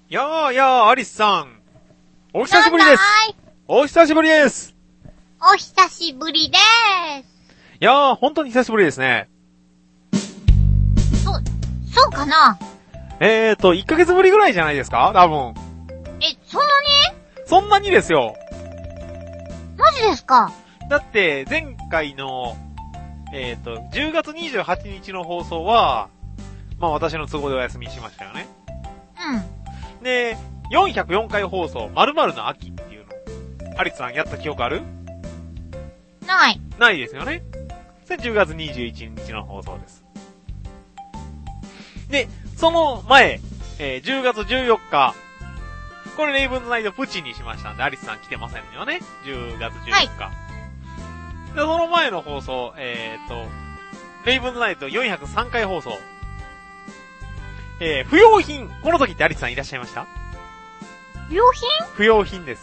やー、アリスさん。お久しぶりです。お久しぶりです。 お久しぶりです。 いやー、本当に久しぶりですね。 そうかな 1ヶ月ぶりぐらいじゃないですか多分。 そんなに？ そんなにですよ。 マジですか？ だって、前回の、10月28日の放送は、まあ私の都合でお休みしましたよね。 うん。 で、404回放送、〇〇の秋っていうの、アリスさんやった記憶ある？ ない。 ないですよね。それ10月21日の放送です。で、その前、10月14日、これレイブンズナイトプチにしましたんで、アリスさん来てませんよね。10月14日。はい、で、その前の放送、レイブンズナイト403回放送。不要品。この時ってアリスさんいらっしゃいました？ 不要品？ 不要品です。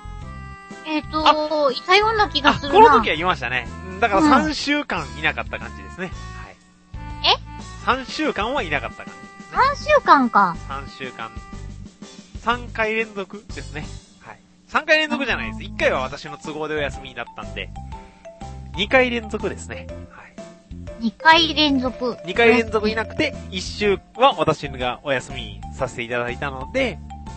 いたような気がするな。 この時は言いましたね。だから3週間いなかった感じですね。はい。3週間はいなかった感じですね。 3週間か。 3週間。3回連続ですね。はい。3回連続じゃないです。1回は私の都合でお休みだったんで、2回連続ですね。はい。 2回連続。 2回連続いなくて、1週は私がお休みさせていただいたので、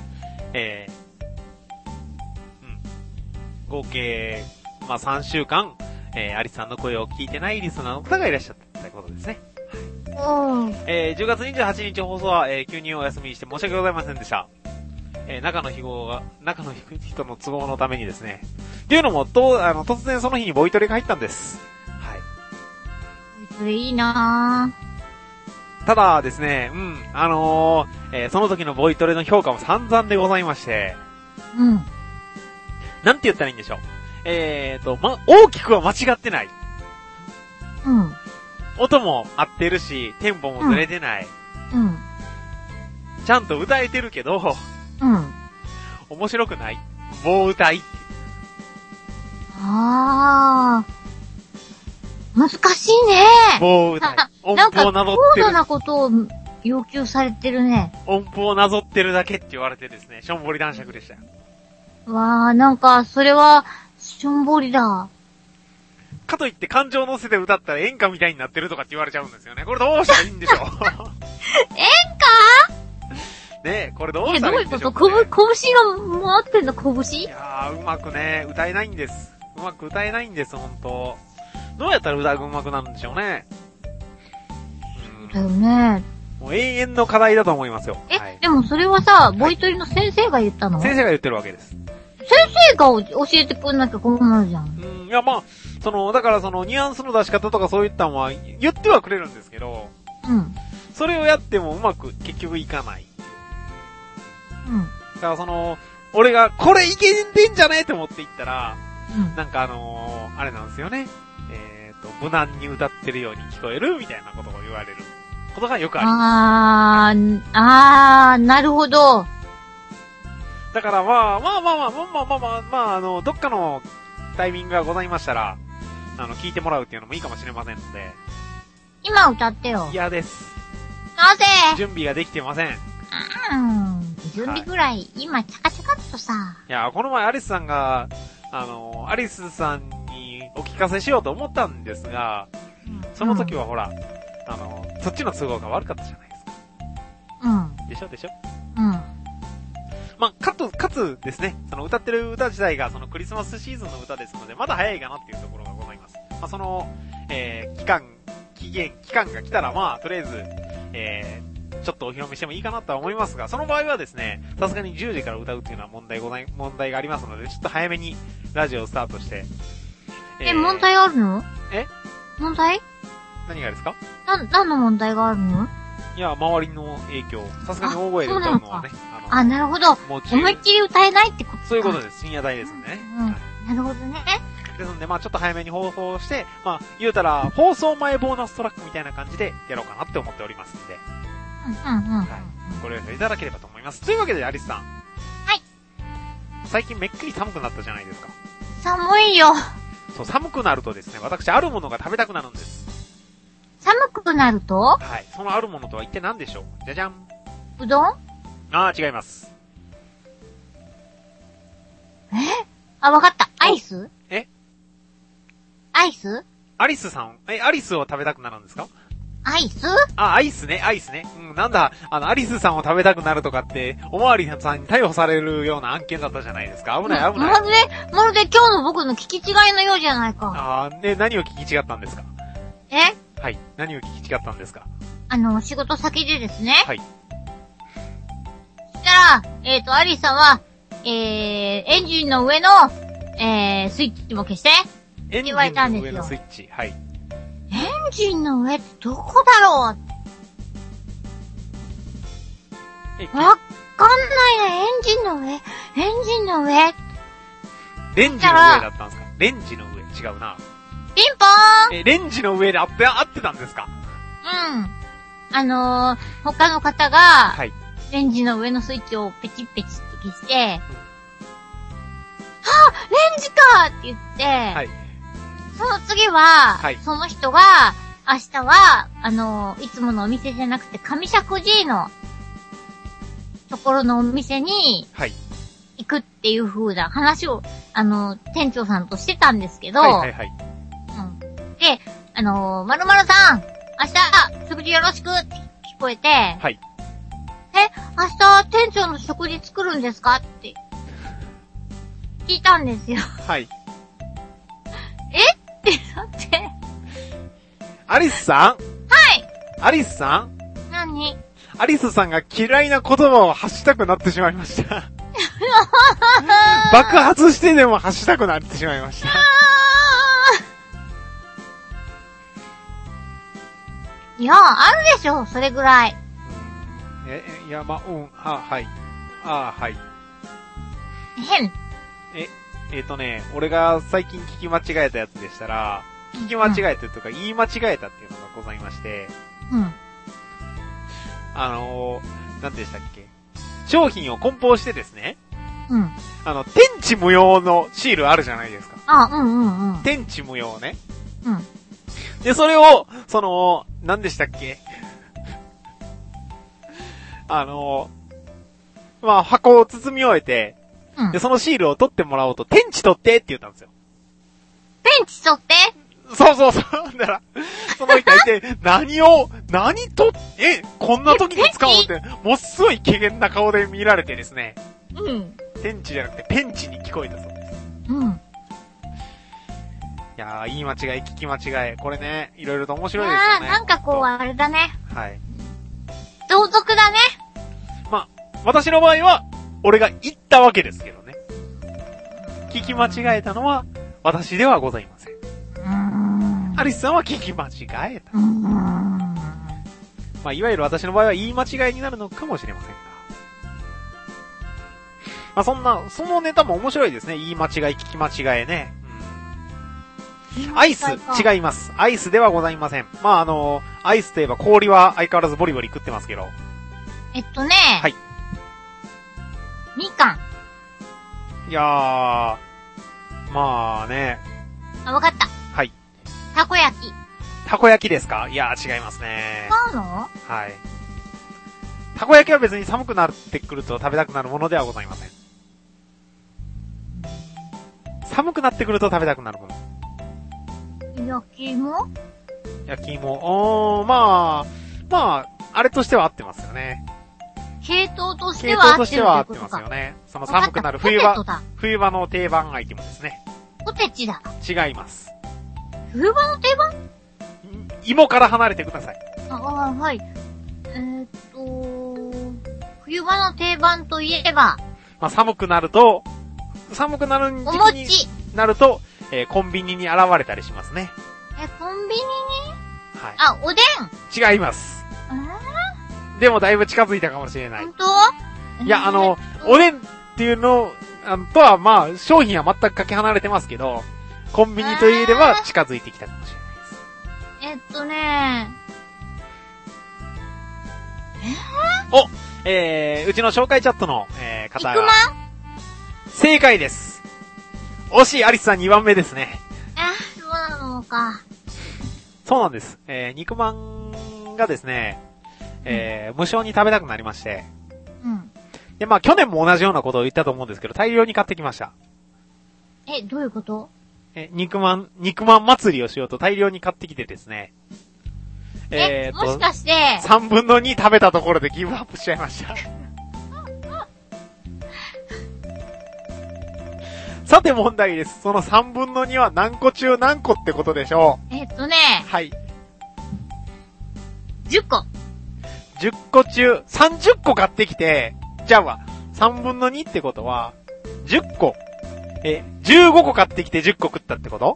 合計、まあ、3週間、アリスさんの声を聞いてないリスナーの方がいらっしゃったということですね。 はい。 10月28日放送は、急にお休みして申し訳ございませんでした。中の人の都合のためにですね。っていうのも、突然その日にボイトレが入ったんです。はい。 ボイトレいいなぁ。ただですね、その時のボイトレの評価も散々でございまして。 うん。 なんて言ったらいいんでしょう。大きくは間違ってない。 うん。 音も合ってるし、テンポもずれてない。 うん。 ちゃんと歌えてるけど、 うん。 面白くない。棒歌い。 難しいね。 棒歌い。音符をなぞってる。 高度なことを要求されてるね。 音符をなぞってるだけって言われてですね、しょんぼり男爵でしたよ。 なんか、それは、しょんぼりだ。 かといって感情乗せて歌ったら演歌みたいになってるとかって言われちゃうんですよね。これどうしたらいいんでしょう。演歌ねえ、これどうしたらいいんでしょうか、ね。 どういうこと？拳が回ってんの？拳？ いやー、うまくね、歌えないんです。うまく歌えないんです、ほんと。どうやったら歌がうまくなるんでしょうね。 だよね。 もう永遠の課題だと思いますよ。 はい、でもそれはさ、ボイトレの先生が言ったの？ 先生が言ってるわけです。 先生が教えてくんなきゃ困るじゃん。 いや、まあ、だからニュアンスの出し方とかそういったのは言ってはくれるんですけど、 うん。 それをやってもうまく結局いかない。 うん。 だから俺がこれいけてんじゃねえと思って言ったら、 うん、 なんかあれなんですよね。無難に歌ってるように聞こえるみたいなことを言われることがよくあります。 なるほど。 だからどっかのタイミングがございましたら、聞いてもらうっていうのもいいかもしれませんので。 今歌ってよ。 嫌です。 なぜ？ 準備ができてません。 準備ぐらい、今、チャカチャカっとさ。 いや、この前アリスさんが、アリスさんにお聞かせしようと思ったんですが、その時はほら、そっちの都合が悪かったじゃないですか。 うん。 でしょうん。 まあ、かつですね、歌ってる歌自体がクリスマスシーズンの歌ですので、まだ早いかなっていうところがございます。まあ、期間が来たら、まあ、とりあえず、ちょっとお披露目してもいいかなとは思いますが、その場合はですね、さすがに10時から歌うっていうのは問題がありますので、ちょっと早めにラジオをスタートして。 問題あるの？問題？ 何がですか？ 何の問題があるの？ いや、周りの影響。さすがに大声で歌うのはね。 なるほど。思いっきり歌えないってことか。 そういうことです。深夜帯ですんでね。 なるほどね。 ですので、まあちょっと早めに放送して、まあ言うたら、放送前ボーナストラックみたいな感じでやろうかなって思っておりますんで。はい。ご了承いただければと思います。というわけで、アリスさん。 はい。 最近めっきり寒くなったじゃないですか。 寒いよ。 そう、寒くなるとですね、私、あるものが食べたくなるんです。 寒くなると？ はい。そのあるものとは一体何でしょう？じゃじゃん。 うどん？ 違います。 あ、わかった。アイス？アイス？ アリスさん、アリスを食べたくなるんですか？ アイス？ あ、アイスね。うん、なんだ、アリスさんを食べたくなるとかって、おまわりさんに逮捕されるような案件だったじゃないですか。危ない。 まるで今日の僕の聞き違いのようじゃないか。 何を聞き違ったんですか？はい。何を聞き違ったんですか？ 仕事先でですね。 はい。 そしたら、アリスさんは、エンジンの上の、スイッチも消して、 エンジンの上のスイッチ。はい。 エンジンの上ってどこだろう？わかんないね。エンジンの上。 レンジの上だったんですか？レンジの上。違うな。 ピンポーン！ レンジの上で合ってたんですか？ うん。他の方が、 はい。 レンジの上のスイッチをペチッペチって消して、レンジかって言って、はい。その次は、はい。その人が、明日は、いつものお店じゃなくて、上石神のところのお店に、はい。行くっていう風な話を、店長さんとしてたんですけど、はい。うん。で、〇〇さん、明日、食事よろしくって聞こえて、はい。明日、店長の食事作るんですかって、聞いたんですよ。はい。ってなって。 アリスさん？はい。アリスさん？ 何？ アリスさんが嫌いな言葉を発したくなってしまいました。爆発してでも発したくなってしまいました。 いや、あるでしょ、それぐらい。 いや、はい。はい。俺が最近聞き間違えたやつでしたら、聞き間違えてとか言い間違えたっていうのがございまして、うん。何でしたっけ？商品を梱包してですね、うん。天地無用のシールあるじゃないですか。天地無用ね。うん。で、それを、何でしたっけ？箱を包み終えて、うん、で、そのシールを取ってもらおうと、天地取ってって言ったんですよ。 天地取って？ そう。だから、その人いて、こんな時に使おうって、もっすごい怪げな顔で見られてですね。うん。天地じゃなくて、ペンチに聞こえたそうです。うん。いやー、言い間違い、聞き間違い。これね、いろいろと面白いですよね。 なんかこう、あれだね。 はい。 同族だね。 私の場合は、俺が言ったわけですけどね。聞き間違えたのは、私ではございません。アリスさんは聞き間違えた。いわゆる私の場合は言い間違いになるのかもしれませんが。そのネタも面白いですね。言い間違い、聞き間違えね。アイス、違います。アイスではございません。アイスといえば氷は相変わらずボリボリ食ってますけど。 はい。みかん。 いやー、ね。 わかった。 はい。 たこ焼き。 たこ焼きですか？いやー、違いますね。 違うの？ はい。たこ焼きは別に寒くなってくると食べたくなるものではございません。寒くなってくると食べたくなるもの。 焼き芋？ 焼き芋。あれとしては合ってますよね。 系統としては合ってますよね。その寒くなる冬場の定番アイテムですね。 ポテチだ。 違います。 冬場の定番？ 芋から離れてください。 はい。冬場の定番といえば。 寒くなる時期になると、コンビニに現れたりしますね。 コンビニに？ はい。 おでん？ 違います。でもだいぶ近づいたかもしれない。 本当？ いや、おでんっていうの、とは商品は全くかけ離れてますけど、コンビニといえば近づいてきたかもしれないです。うちの紹介チャットの、方が。 肉まん？ 正解です。惜しいアリスさん2番目ですね。 そうなのか。 そうなんです。肉まんがですね、無償に食べたくなりまして。うん。で、去年も同じようなことを言ったと思うんですけど、大量に買ってきました。 どういうこと？ 肉まん祭りをしようと大量に買ってきてですね。 もしかして、 3分の2食べたところでギブアップしちゃいました。さて問題です。その3分の2は何個中何個ってことでしょう？はい。 10個。 10個中30個買ってきて、じゃあは、3分の2ってことは、10個。15個買ってきて10個食ったってこと？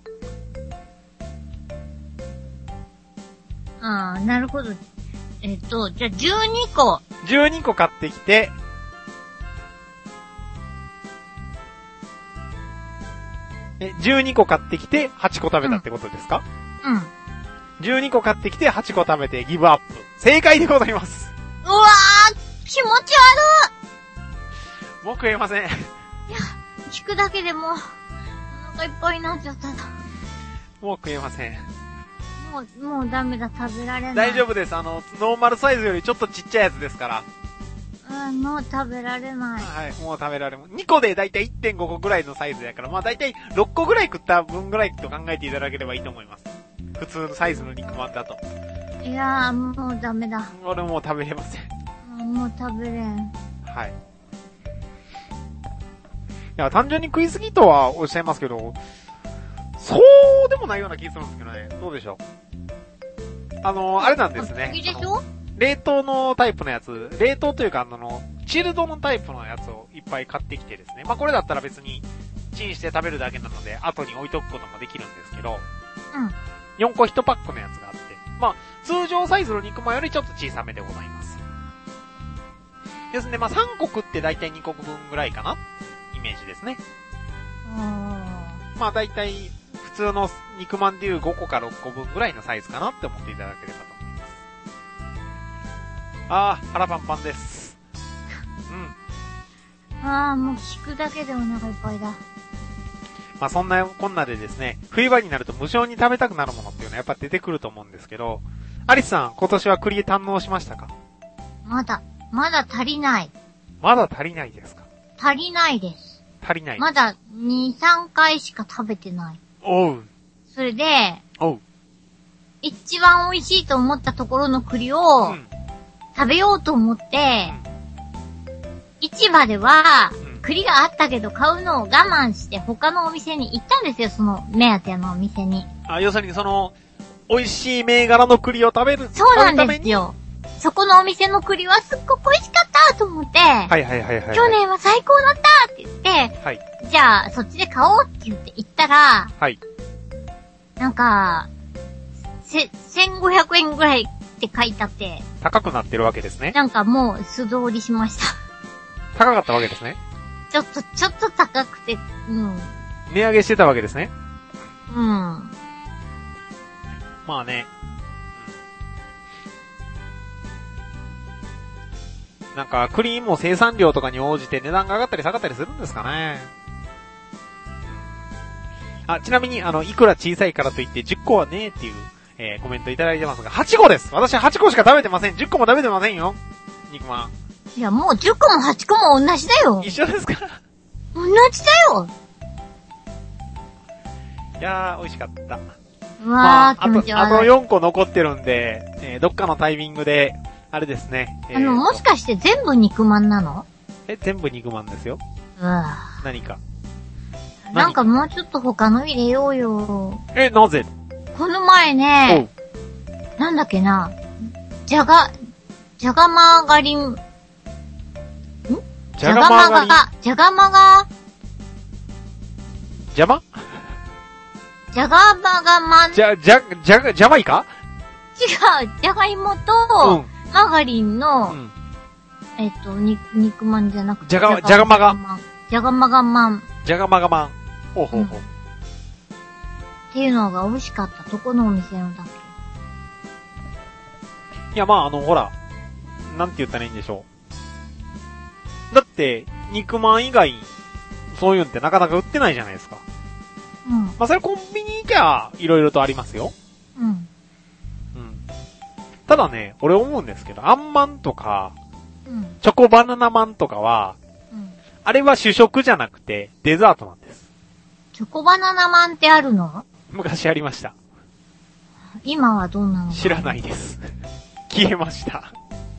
ああ、なるほど。じゃあ12個。 12個買ってきて、12個買ってきて8個食べたってことですか？ うん。 12個買ってきて8個食べてギブアップ。正解でございます。 うわー、気持ち悪い。もう食えません。いや、 聞くだけでもう、お腹いっぱいになっちゃった。 もう食えません。 もうダメだ、食べられない。 大丈夫です。ノーマルサイズよりちょっとちっちゃいやつですから。 もう食べられない。 はい、もう食べられない。2個でだいたい 1.5 個ぐらいのサイズやから、まあだいたい6個ぐらい食った分ぐらいと考えていただければいいと思います。普通のサイズの肉まんだと。 いやー、もうダメだ。 俺もう食べれません。 もう食べれん。 はい。いや、単純に食いすぎとはおっしゃいますけど、そうでもないような気がするんですけどね。どうでしょう。あれなんですね。 いいでしょ？ 冷凍のタイプのやつ、冷凍というかチルドのタイプのやつをいっぱい買ってきてですね。まあこれだったら別にチンして食べるだけなので、後に置いとくこともできるんですけど、 うん。 4個1パックのやつがあって、まあ通常サイズの肉まんよりちょっと小さめでございます。ですね、まあ3個食ってだいたい2個分ぐらいかなイメージですね。まあだいたい普通の肉まんでいう5個か6個分ぐらいのサイズかなって思っていただければと思います。腹パンパンです。 うん。もう聞くだけでお腹いっぱいだ。 まあそんなこんなでですね、冬場になると無性に食べたくなるものっていうのはやっぱ出てくると思うんですけど、アリスさん、今年は栗堪能しましたか？ まだ足りない。 まだ足りないですか？ 足りないです。 足りない。 まだ2、3回しか食べてない。 おう。 それで、一番美味しいと思ったところの栗を、食べようと思って、市場では、栗があったけど買うのを我慢して他のお店に行ったんですよ、その目当てのお店に。 要するに美味しい銘柄の栗を食べる。 そうなんですよ。そこのお店の栗はすっごく美味しかったと思って、 はい。 去年は最高だったって言って、じゃあそっちで買おうって言って行ったら、なんか、1500円ぐらいって書いてあって。 高くなってるわけですね。 なんかもう素通りしました。 高かったわけですね。 ちょっと高くて、 値上げしてたわけですね。 まあね。なんか、栗も生産量とかに応じて値段が上がったり下がったりするんですかね。ちなみに、いくら小さいからといって10個はねっていう、コメントいただいてますが、8個です。私は8個しか食べてません。10個も食べてませんよ。肉まん。 いや、もう10個も8個も同じだよ。 一緒ですか？ 同じだよ。 いやー、美味しかった。 気持ち悪い。 あと4個残ってるんで、どっかのタイミングで、あれですね。 もしかして全部肉まんなの？ 全部肉まんですよ。何か。 なんかもうちょっと他の入れようよ。 なぜ？ この前ね、なんだっけな、じゃがマーガリン、じゃがまが邪魔いか？ 違う、じゃがいもと、マーガリンの、肉まんじゃなくて、 じゃがまがまん。ほう。 っていうのが美味しかった。どこのお店のだっけ？いや、ほら、なんて言ったらいいんでしょう。だって、肉まん以外、そういうんってなかなか売ってないじゃないですか。それコンビニ行きゃ、いろいろとありますよ。ただね、俺思うんですけど、あんまんとか、チョコバナナまんとかは、あれは主食じゃなくて、デザートなんです。 チョコバナナマンってあるの？ 昔ありました。 今はどうなの？ 知らないです。消えました。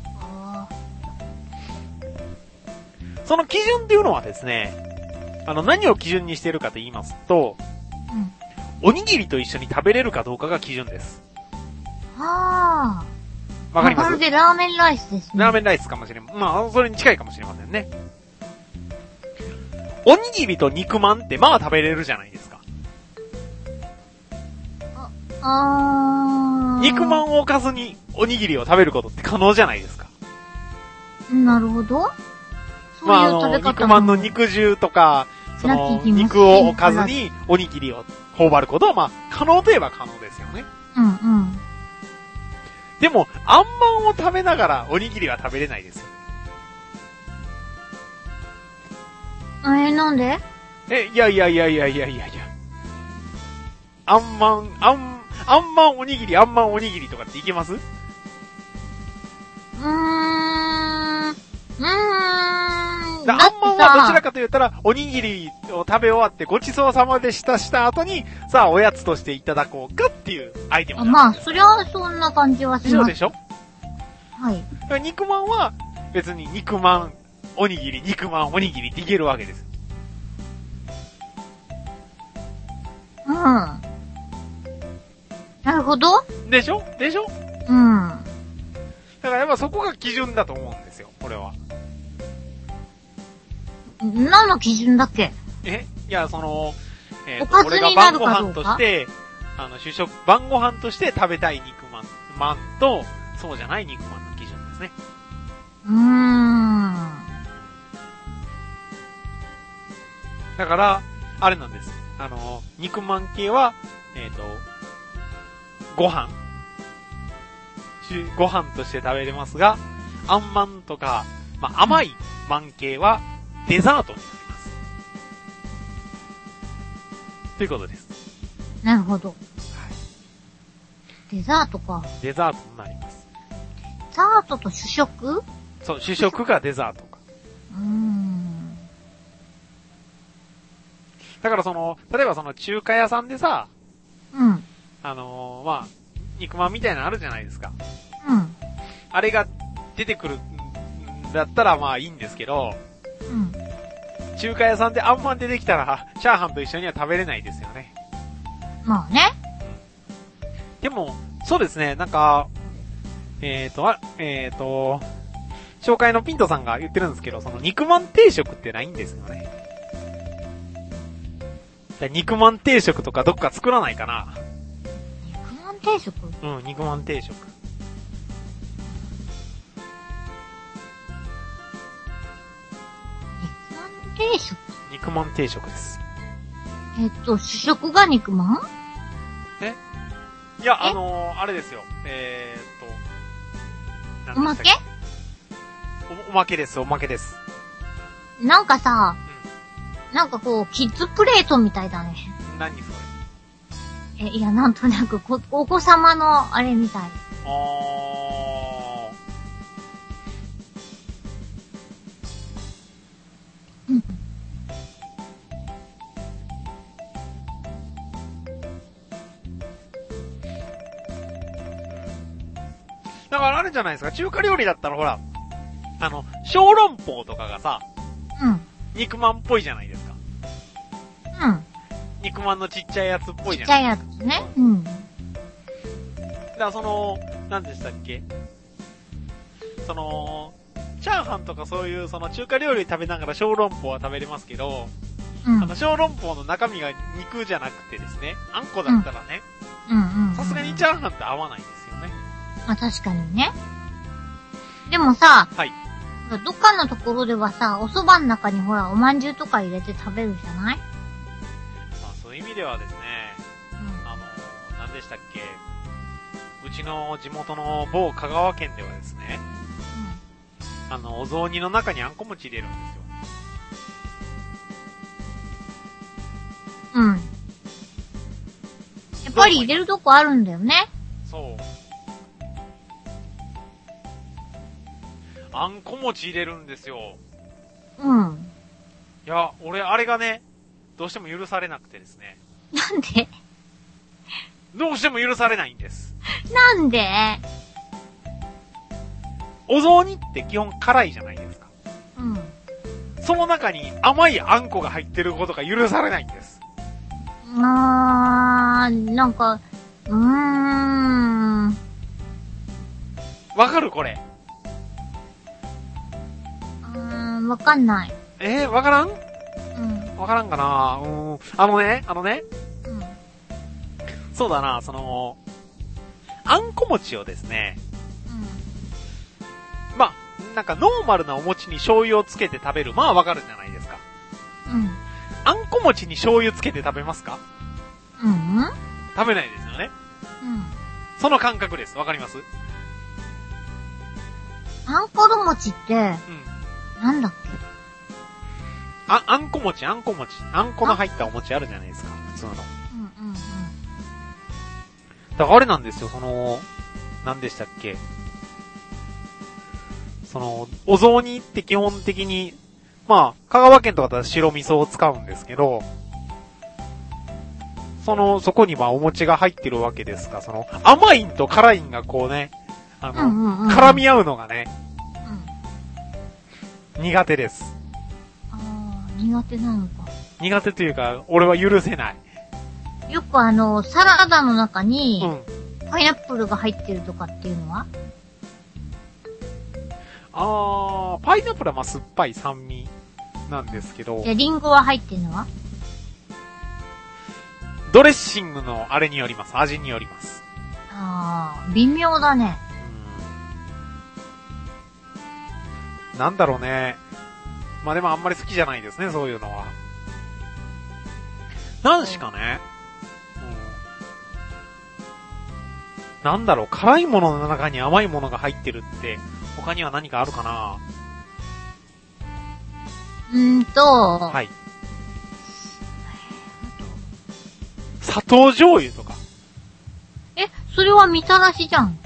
その基準っていうのはですね、何を基準にしているかと言いますと、おにぎりと一緒に食べれるかどうかが基準です。 はぁ。わかります？ まるでラーメンライスですね。 ラーメンライスかもしれん。まあ、それに近いかもしれませんね。おにぎりと肉まんってまあ食べれるじゃないですか。肉まんをおかずにおにぎりを食べることって可能じゃないですか。 なるほど。 まあ、肉まんの肉汁とか、その、肉をおかずにおにぎりを頬張ることは、まあ、可能といえば可能ですよね。 うんうん。 でも、あんまんを食べながらおにぎりは食べれないですよ。 なんで？ いや。あんまんおにぎり、あんまんおにぎりとかっていけます？あんまんはどちらかと言ったら、おにぎりを食べ終わってごちそうさまでした後に、さあおやつとしていただこうかっていうアイテムなんです。 まあ、そりゃそんな感じはします。 そうでしょ？ はい。 肉まんは、別に肉まん、おにぎり、肉まん、おにぎりっていけるわけです。 なるほど。 でしょ？ うん。 だからやっぱそこが基準だと思うんですよ、これは。 何の基準だっけ？ いや、その、 おかずになるかどうか？俺が晩ご飯として、晩ご飯として食べたい肉まんと、そうじゃない肉まんの基準ですね。だから、あれなんです。肉まん系は、ご飯として食べれますが、あんまんとか、まあ、甘いまん系はデザートになります。ということです。 なるほど。はい、デザートか。 デザートになります。 デザートと主食？ そう、主食がデザートか。だから例えば中華屋さんでさ、まあ、肉まんみたいなのあるじゃないですか。あれが出てくるんだったらまあいいんですけど、中華屋さんであんまん出てきたら、チャーハンと一緒には食べれないですよね。 まあね。 でも、そうですね、なんか、紹介のピントさんが言ってるんですけど、肉まん定食ってないんですよね。肉まん定食とかどっか作らないかな。 肉まん定食？ 肉まん定食。肉まん定食です。 主食が肉まん？ いや、あれですよ。 おまけ？ おまけです。 なんかさ、なんかこう、キッズプレートみたいだね。 何それ？いや、なんとなくお子様のあれみたい。 だからあれじゃないですか、中華料理だったらほら、小籠包とかがさ、肉まんっぽいじゃないですか。肉まんのちっちゃいやつっぽいじゃないですか。 ちっちゃいやつね。 だから何でしたっけ？チャーハンとかそういう中華料理食べながら小籠包は食べれますけど、小籠包の中身が肉じゃなくてですね、あんこだったらね、さすがにチャーハンって合わないですよね。 まあ確かにね。でもさ、 はい。 どっかのところではさ、お蕎麦の中にほら、お饅頭とか入れて食べるじゃない？まあそういう意味ではですね、何でしたっけ？うちの地元の某香川県ではですね、お雑煮の中にあんこ餅入れるんですよ。 やっぱり入れるとこあるんだよね。 そう。あんこ餅入れるんですよ。 いや、 俺、あれがね、 どうしても許されなくてですね。 なんで？ どうしても許されないんです。 なんで？ お雑煮って基本辛いじゃないですか。 うん。 その中に甘いあんこが入ってることが許されないんです。 なんか、 わかるこれ。 わかんない。 わからん？ うん。 わからんかな？あのね。 うん。 そうだな、あんこ餅をですね。 うん。 まあ、なんかノーマルなお餅に醤油をつけて食べる。まあわかるじゃないですか。 うん。 あんこ餅に醤油つけて食べますか？ うん。 食べないですよね。 うん。 その感覚です。わかります？ あんころ餅って、なんだっけ？ あんこ餅。あんこの入ったお餅あるじゃないですか。普通の。だからあれなんですよ、何でしたっけ？お雑煮って基本的に、まあ、香川県とかだと白味噌を使うんですけど、そこにまあお餅が入ってるわけですが、甘いんと辛いんがこうね、絡み合うのがね、苦手です。 苦手なのか。 苦手というか、俺は許せない。 よくサラダの中に、パイナップルが入ってるとかっていうのは？ パイナップルはまあ酸っぱい酸味なんですけど。 リンゴは入ってるのは？ ドレッシングのあれによります。味によります。 微妙だね。 なんだろうね。まあでもあんまり好きじゃないですね、そういうのは。なんしかね。なんだろう、辛いものの中に甘いものが入ってるって、他には何かあるかな？ はい。 砂糖醤油とか。 それはみたらしじゃん。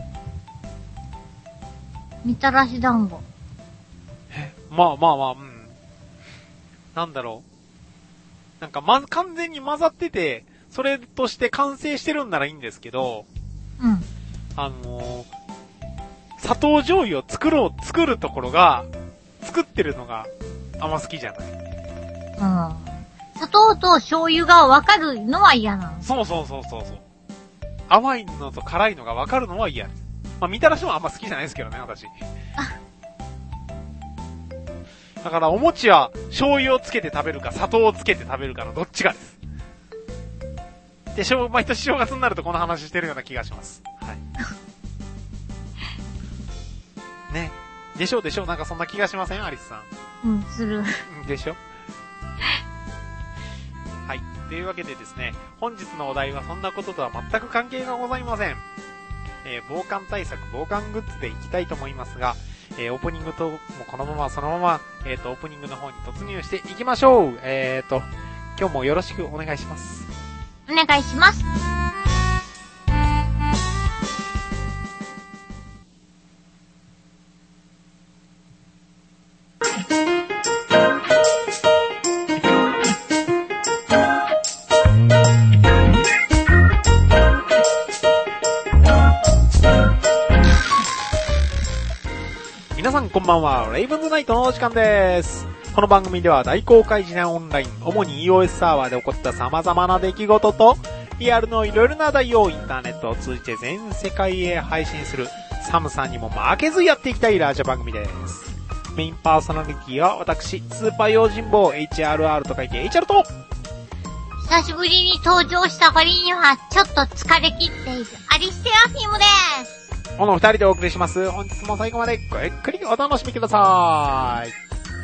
みたらし団子。 まあ、なんだろう。なんか完全に混ざってて、それとして完成してるんならいいんですけど、砂糖醤油を作るところが、作ってるのがあんま好きじゃない。 砂糖と醤油が分かるのは嫌なの。 そう。甘いのと辛いのが分かるのは嫌です。まあ、みたらしもあんま好きじゃないですけどね、私。だからお餅は醤油をつけて食べるか砂糖をつけて食べるかのどっちかです。で、毎年正月になるとこの話してるような気がします。はい。ね。でしょなんかそんな気がしません？アリスさん。 する。 でしょはい。というわけでですね、本日のお題はそんなこととは全く関係がございません。防寒対策、防寒グッズでいきたいと思いますが、オープニングともこのままそのまま、オープニングの方に突入していきましょう。今日もよろしくお願いします。 お願いします。 皆さんこんばんは、レイブンズナイトのお時間です。この番組では大公開時代オンライン、主に EOS サーバーで起こった様々な出来事と、リアルのいろいろな題をインターネットを通じて全世界へ配信する、寒さにも負けずやっていきたいラジオ番組です。メインパーソナリティは私、スーパー用心棒 HRR と書いて HR と、 久しぶりに登場した割にはちょっと疲れ切っているアリステラフィムです。 この二人でお送りします。本日も最後までごゆっくりお楽しみください。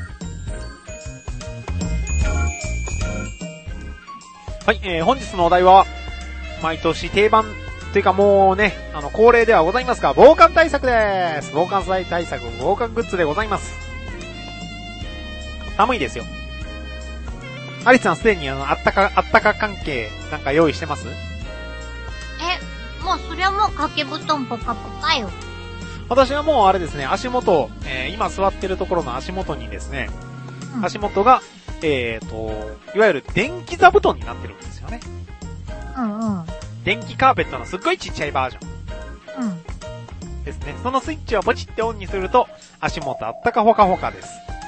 はい、本日のお題は、毎年定番というかもうね、恒例ではございますが、防寒対策です。防寒対策、防寒グッズでございます。寒いですよ。アリスさんすでにあったか関係なんか用意してます？ もうそれはもう掛け布団ポカポカよ。 私はもうあれですね、足元、今座ってるところの足元にですね、足元が、 いわゆる電気座布団になってるんですよね。 うんうん。 電気カーペットのすっごいちっちゃいバージョン。 うん。 ですね。そのスイッチをポチってオンにすると、足元あったかほかほかです。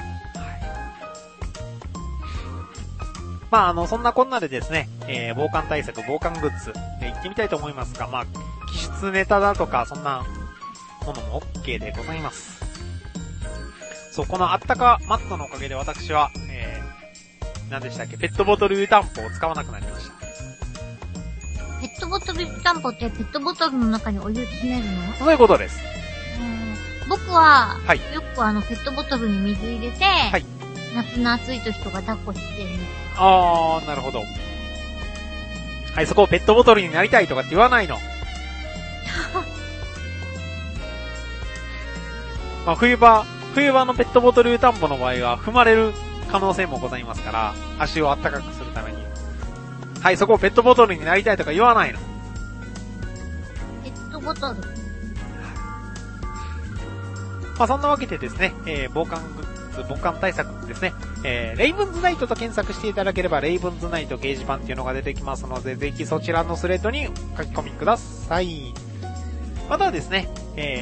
はい。そんなこんなでですね、防寒対策、防寒グッズ、行ってみたいと思いますが、気質ネタだとか、そんなものも OK でございます。そう、このあったかマットのおかげで私は、何でしたっけ、ペットボトル湯たんぽを使わなくなりました。 ペットボトル湯たんぽってペットボトルの中にお湯詰めるの？ そういうことです。 僕は、 はい、 よくペットボトルに水入れて、はい、夏の暑い時とか抱っこしてる。 あー、なるほど。はい、そこをペットボトルになりたいとかって言わないの。冬場のペットボトル湯たんぽの場合は踏まれる可能性もございますから、足をあったかくするために。はい、そこをペットボトルになりたいとか言わないの。 ペットボトル。 そんなわけでですね、防寒グッズ、防寒対策ですね、レイブンズナイトと検索していただければ、レイブンズナイト掲示板っていうのが出てきますので、ぜひそちらのスレッドに書き込みください。またはですね、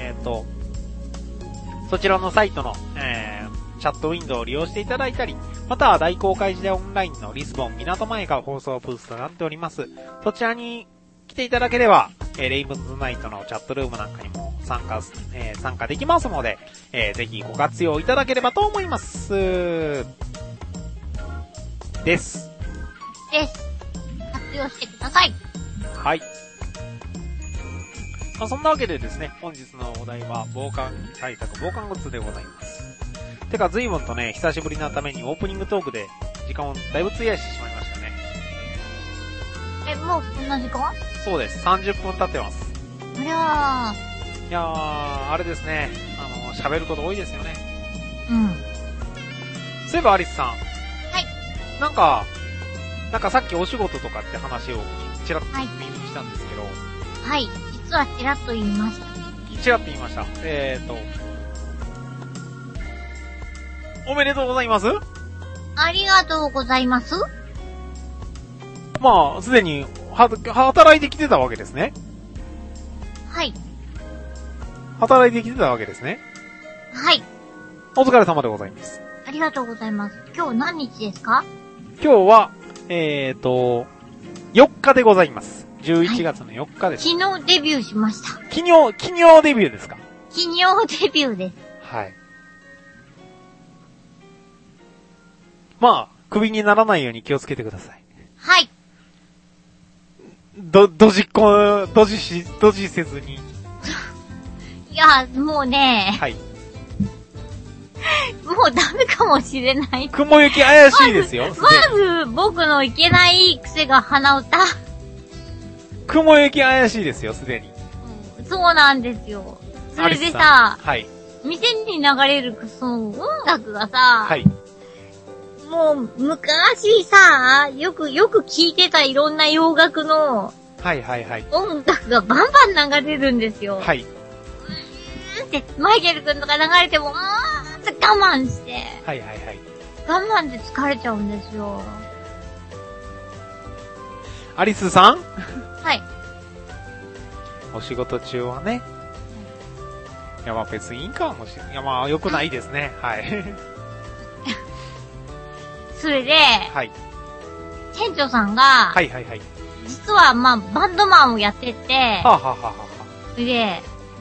そちらのサイトの、チャットウィンドウを利用していただいたり、または大公開時代オンラインのリスボン港前が放送ブースとなっております。そちらに来ていただければ、レイブンズナイトのチャットルームなんかにも参加できますので、ぜひご活用いただければと思います。です。 活用してください。 はい。そんなわけでですね、本日のお題は防寒対策、防寒グッズでございます。てか随分とね、久しぶりなためにオープニングトークで時間をだいぶ費やしてしまいましたね。 もうこんな時間？ そうです。30分経ってます。 いやあれですね。喋ること多いですよね。 うん。 そういえばアリスさん。 はい。 なんかさっきお仕事とかって話をちらっと耳にしたんですけど。 はい。実はちらっと言いました。 ちらっと言いました。おめでとうございます。 ありがとうございます。 すでに働いてきてたわけですね。 はい。 働いてきてたわけですね。 はい。 お疲れ様でございます。 ありがとうございます。今日何日ですか？ 今日は、4日でございます。11月の4日です。 昨日デビューしました。 昨日デビューですか？ 昨日デビューです。 はい。首にならないように気をつけてください。 はい。 ドジせずに。 いや、もうね。 はい。 もうダメかもしれない。 雲行き怪しいですよ。 まず、僕のいけない癖が鼻歌。 雲行き怪しいですよ、すでに。 そうなんですよ。それでさ、 はい。 店に流れるその音楽がさ、 はい。 もう昔さ、よく聴いてたいろんな洋楽の、 はいはいはい。 音楽がバンバン流れるんですよ。 はい。 ってマイケル君とか流れてもって我慢して。 はいはいはい。 我慢で疲れちゃうんですよ。 アリスさん？ はい。 お仕事中はね。いや別にいいかもしれない。いや良くないですね。はい。 それで、 はい。 店長さんが、 はいはいはい。 実はバンドマンをやってて、 はぁはぁはぁはぁ。で、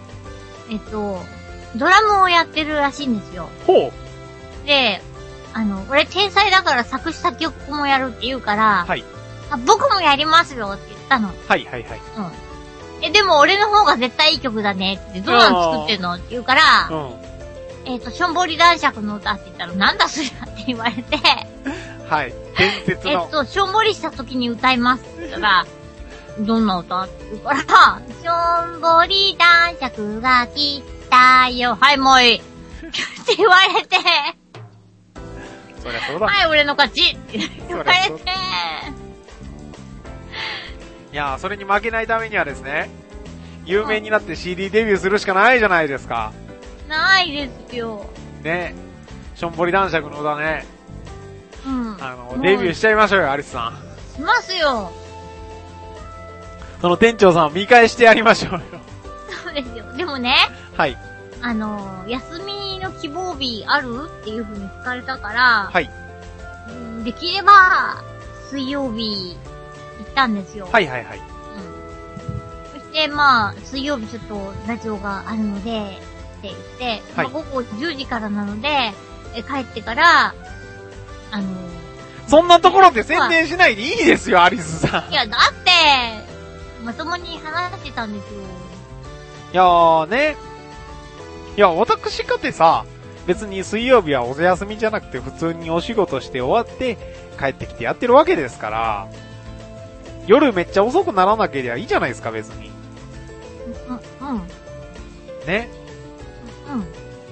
ドラムをやってるらしいんですよ。 ほう。で、俺天才だから作詞作曲もやるって言うから、 はい。 僕もやりますよって言ったの。 はいはいはい。 うん。でも俺の方が絶対いい曲だねって、どうなの作ってんのって言うから、しょんぼり男爵の歌って言ったら、なんだそりゃって言われて、 はい。伝説の。 しょんぼりした時に歌いますって言ったら、どんな歌って言うから、しょんぼり男爵が来たよ。はい、もういい。って言われて、 そりゃそうだ。 はい、俺の勝ちって言われて、 いやそれに負けないためにはですね、有名になって CD デビューするしかないじゃないですか。 ないですよ。 ね。しょんぼり男爵の歌ね。 うん。 デビューしちゃいましょうよ、アリスさん。 しますよ。 その店長さんを見返してやりましょうよ。 そうですよ。でもね。 はい。 休みの希望日あるっていう風に聞かれたから。 はい。 できれば、水曜日、行ったんですよ。 はいはいはい。 そしてまあ、水曜日ちょっとラジオがあるので、って言って、はい、まあ、午後10時からなので、帰ってから、 そんなところで宣伝しないでいいですよ、アリスさん。 いや、だって、まともに話してたんですよ。 いやーね。いや、私かてさ、別に水曜日はお休みじゃなくて普通にお仕事して終わって帰ってきてやってるわけですから、夜めっちゃ遅くならなければいいじゃないですか、別に。 うん。 ね。 うん。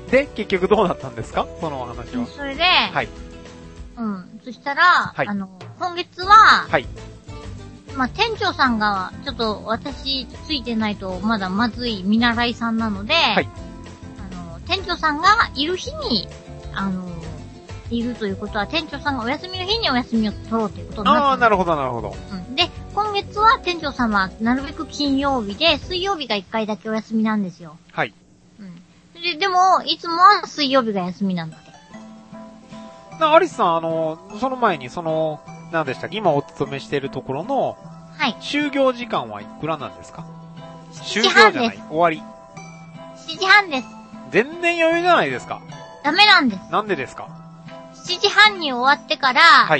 で、結局どうなったんですか？そのお話は。 それで、 はい。 そしたら、 はい、 今月は、 はい。 まあ、店長さんが、ちょっと私ついてないとまだまずい見習いさんなので、はい。店長さんがいる日に、いるということは、店長さんがお休みの日にお休みを取ろうということになった。 ああ、なるほど、なるほど。 で、今月は店長さんはなるべく金曜日で、水曜日が1回だけお休みなんですよ。 はい。 でも、いつもは水曜日が休みなので。 アリスさん、その前に、何でしたっけ、今お勤めしているところの、 はい。 就業時間はいくらなんですか？就業じゃない、終わり。 7時半です。 全然余裕じゃないですか。 ダメなんです。 なんでですか ？7時半に終わってから、 はい。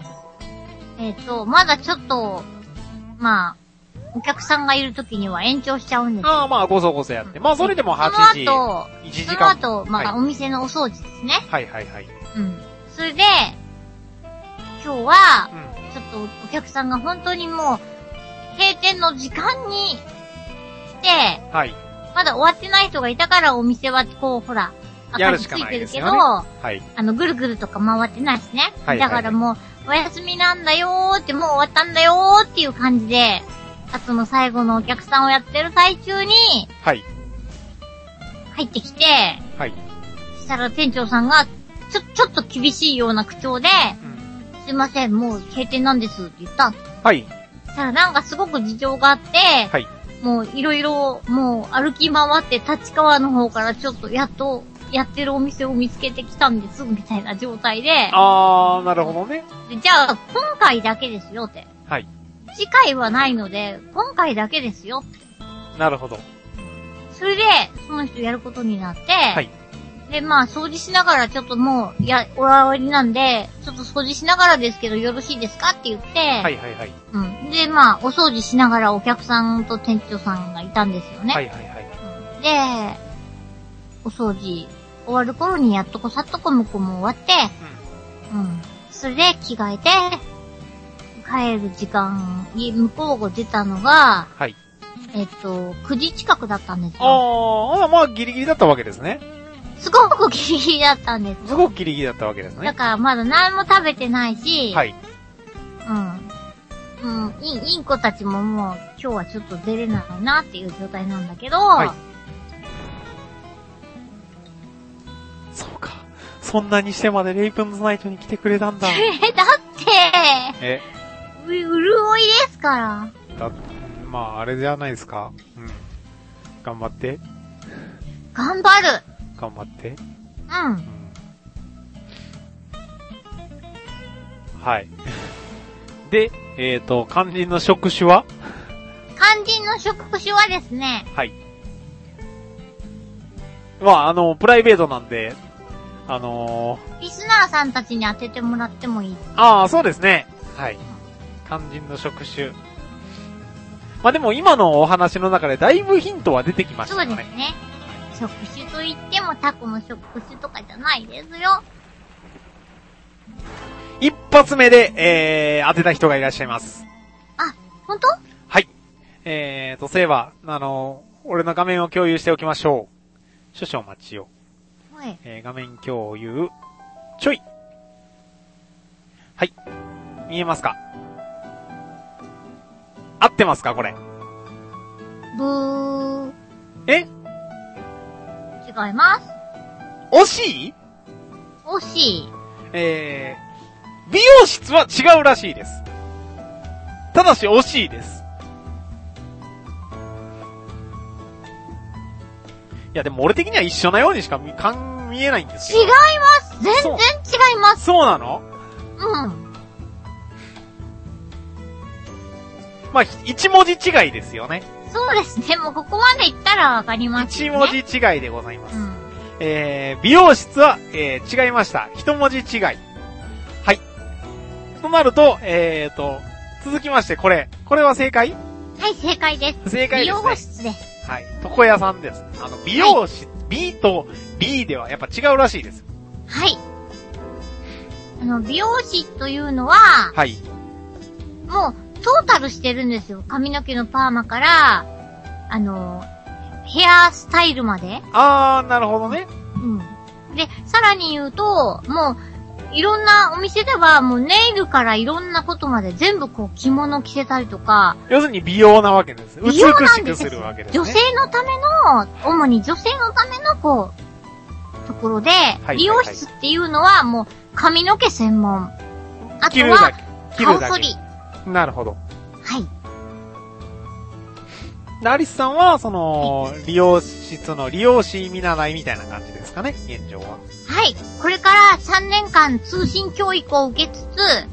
まだちょっと、まあ、お客さんがいる時には延長しちゃうんですよ。 ああ、まあ、ごそごそやって。まあ、それでも8時。1時間。 その後、まあ、はい、お店のお掃除ですね。 はいはいはい。 それで、今日は、ちょっとお客さんが本当にもう、閉店の時間に来て、はい。まだ終わってない人がいたからお店はこう、ほら、 明かりついてるけど、 はい。ぐるぐるとか回ってないしね。はい。だからもう、お休みなんだよーって、もう終わったんだよーっていう感じで、あとの最後のお客さんをやってる最中に、はい。入ってきて、はい。そしたら店長さんが、ちょっと厳しいような口調で、すいません、もう閉店なんですって言った。はい。そしたらなんかすごく事情があって、はい。もういろいろ、もう歩き回って立川の方からちょっとやっとやってるお店を見つけてきたんです、みたいな状態で。 あー、なるほどね。 じゃあ、今回だけですよって。はい。次回はないので、今回だけですよって。 なるほど。 それで、その人やることになって、はい。で、まあ、掃除しながらちょっともう、終わりなんで、ちょっと掃除しながらですけどよろしいですかって言って、はいはいはい。で、まあ、お掃除しながらお客さんと店長さんがいたんですよね。はいはいはい。で、お掃除終わる頃にやっとこさっとこ向こうも終わって、それで着替えて、帰る時間、向こうが出たのが、はい。9時近くだったんですよ。 まあ、ギリギリだったわけですね。 すごくギリギリだったんです。 すごくギリギリだったわけですね。 だからまだ何も食べてないし、はい。インコたちももう今日はちょっと出れないなっていう状態なんだけど、はい。 そうか。そんなにしてまでレイプンズナイトに来てくれたんだ。 だって、潤いですから。 まあ、あれじゃないですか。頑張って。 頑張る。 頑張って。はい。で、肝心の職種は？ 肝心の職種はですね。はい。 まあ、プライベートなんで、 リスナーさんたちに当ててもらってもいい？ ああ、そうですね。はい。肝心の職種。まあ、でも今のお話の中でだいぶヒントは出てきましたね。 そうですね。職種と言ってもタコの職種とかじゃないですよ。 一発目で、当てた人がいらっしゃいます。 あ、本当？ はい。そういえば、俺の画面を共有しておきましょう。少々お待ちを。はい。画面共有、ちょい。はい。見えますか？合ってますかこれ。 ブー。 え？ 違います。 惜しい？ 惜しい。 美容室は違うらしいです。ただし惜しいです。いやでも俺的には一緒なようにしか見えないんですよ。 違います。全然違います。 そうなの？ うん。 まあ、一文字違いですよね。 そうですね。もうここまで言ったらわかりますね。 一文字違いでございます。うん、美容室は、違いました。一文字違い。はい。となると、続きましてこれは正解？ はい、正解です。 正解ですね。 美容室です。 はい。床屋さんです。美容室、はい、B と B ではやっぱ違うらしいです。 はい。美容師というのは、 はい。 もう、トータルしてるんですよ。髪の毛のパーマから、ヘアスタイルまで。 なるほどね。 うん。で、さらに言うと、もう、いろんなお店では、もうネイルからいろんなことまで全部こう着物着せたりとか。 要するに美容なわけです。美しくするわけですね。 女性のための、主に女性のためのこう、ところで、美容室っていうのはもう髪の毛専門。あとは、顔剃り。 なるほど。 はい。 アリスさんは、理容室の理容師見習いみたいな感じですかね、現状は。 はい。これから3年間通信教育を受けつつ、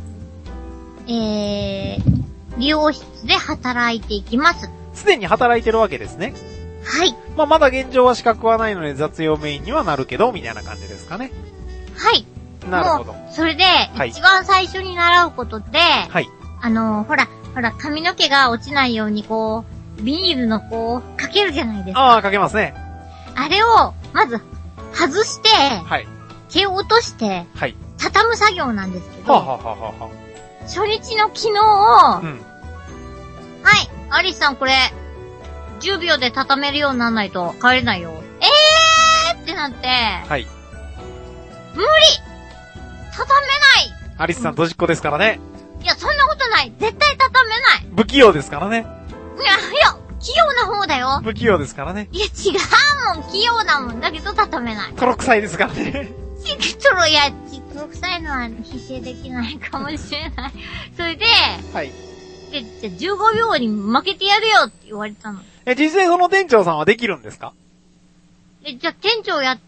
理容室で働いていきます。 すでに働いてるわけですね。 はい。 まあ、まだ現状は資格はないので雑用メインにはなるけど、みたいな感じですかね。 はい。 なるほど。 それで、一番最初に習うことで、 はい。 ほら、髪の毛が落ちないようにこう、ビニールのこう、かけるじゃないですか。 ああ、かけますね。 あれを、まず、外して、 はい。 毛を落として、 はい。 畳む作業なんですけど、初日の昨日、うん。 はい、 アリスさんこれ、10秒で畳めるようにならないと帰れないよ。ってなって、 はい。 無理畳めないアリスさんドジっ子ですからね。 いや、そんなことない。絶対畳めない。 不器用ですからね。 いや、器用な方だよ。 不器用ですからね。 いや、違うもん。器用だもん。だけど畳めない。 泥臭いですからね。 泥臭いのは否定できないかもしれない。それで、はい。で、じゃあ15秒に負けてやるよって言われたの。 実際その店長さんはできるんですか？ じゃあ店長が、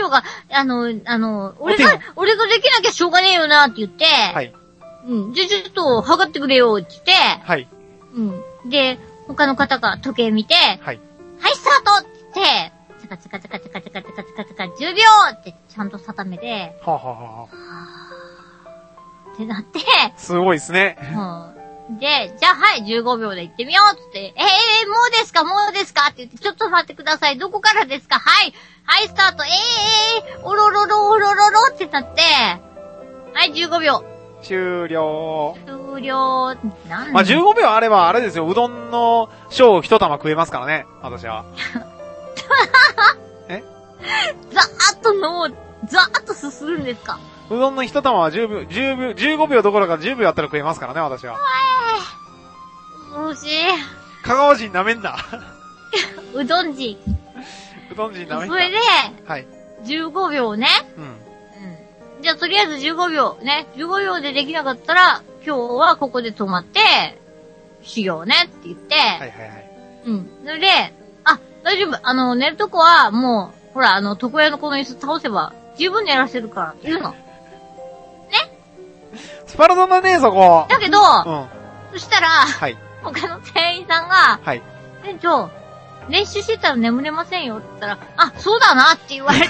俺ができなきゃしょうがねえよなって言って、はい。うん。じゃあちょっと測ってくれよって言って、はい。うん。で、他の方が時計見て、はい。はい、スタートって言って、チャカチャカチャカチャカチャカチャカチャカチャカ10秒ってちゃんと定めて、はぁはぁはぁ。ってなって、 すごいですね。 うん。で、じゃあはい、15秒で行ってみようって、もうですかって言って、ちょっと待ってください。どこからですか？はい、スタート、おろろろってなって、はい、15秒。 終了。 なんまあ、15秒あれば、あれですよ、うどんの小を一玉食えますからね、私は。 ザーッとすするんですか？ うどんの一玉は15秒どころか10秒あったら食えますからね、私は。 もし香川人舐めんな。 うどん人舐めんな。 それで、はい。15秒ね。うん。じゃあとりあえず15秒ね。15秒でできなかったら、今日はここで止まって、修行ねって言って、はいはいはい。うん。それで、大丈夫。寝るとこはもう、ほら、床屋のこの椅子倒せば、十分寝らせるからって言うの。ね？ スパルタだね、そこ。 だけど、そしたら、はい。他の店員さんが、はい。店長、練習してたら眠れませんよって言ったら、そうだなって言われて。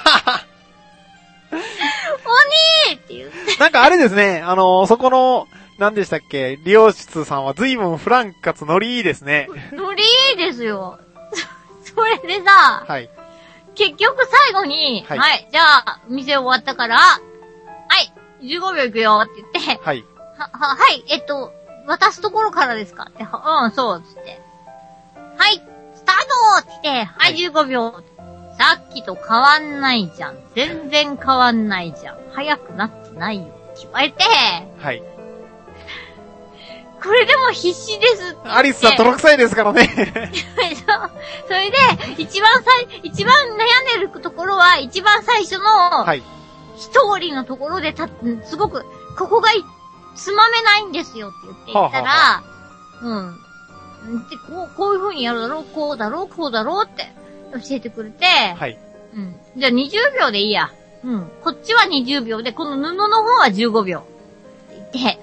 おにーって言って。 なんかあれですね、そこの、何でしたっけ、理容室さんは随分フランクかつノリいいですね。 ノリいいですよ。それでさ、はい。結局最後に、はい、じゃあ、店終わったから、はい、15秒行くよって言って、はい。はい、渡すところからですかって、そう、つって。はい、スタートって言って、はい、15秒。さっきと変わんないじゃん。全然変わんないじゃん。早くなってないよ。って言われて、はい。これでも必死ですって。 アリスさん泥臭いですからね。 それで、一番悩んでるところは、一番最初の、はい。ストーリーのところですごくここがつまめないんですよって言ったら、で、こういう風にやるだろう、こうだろう、こうだろうって教えてくれて、 はい。 じゃあ20秒でいいや。こっちは20秒で、この布の方は15秒。って言って、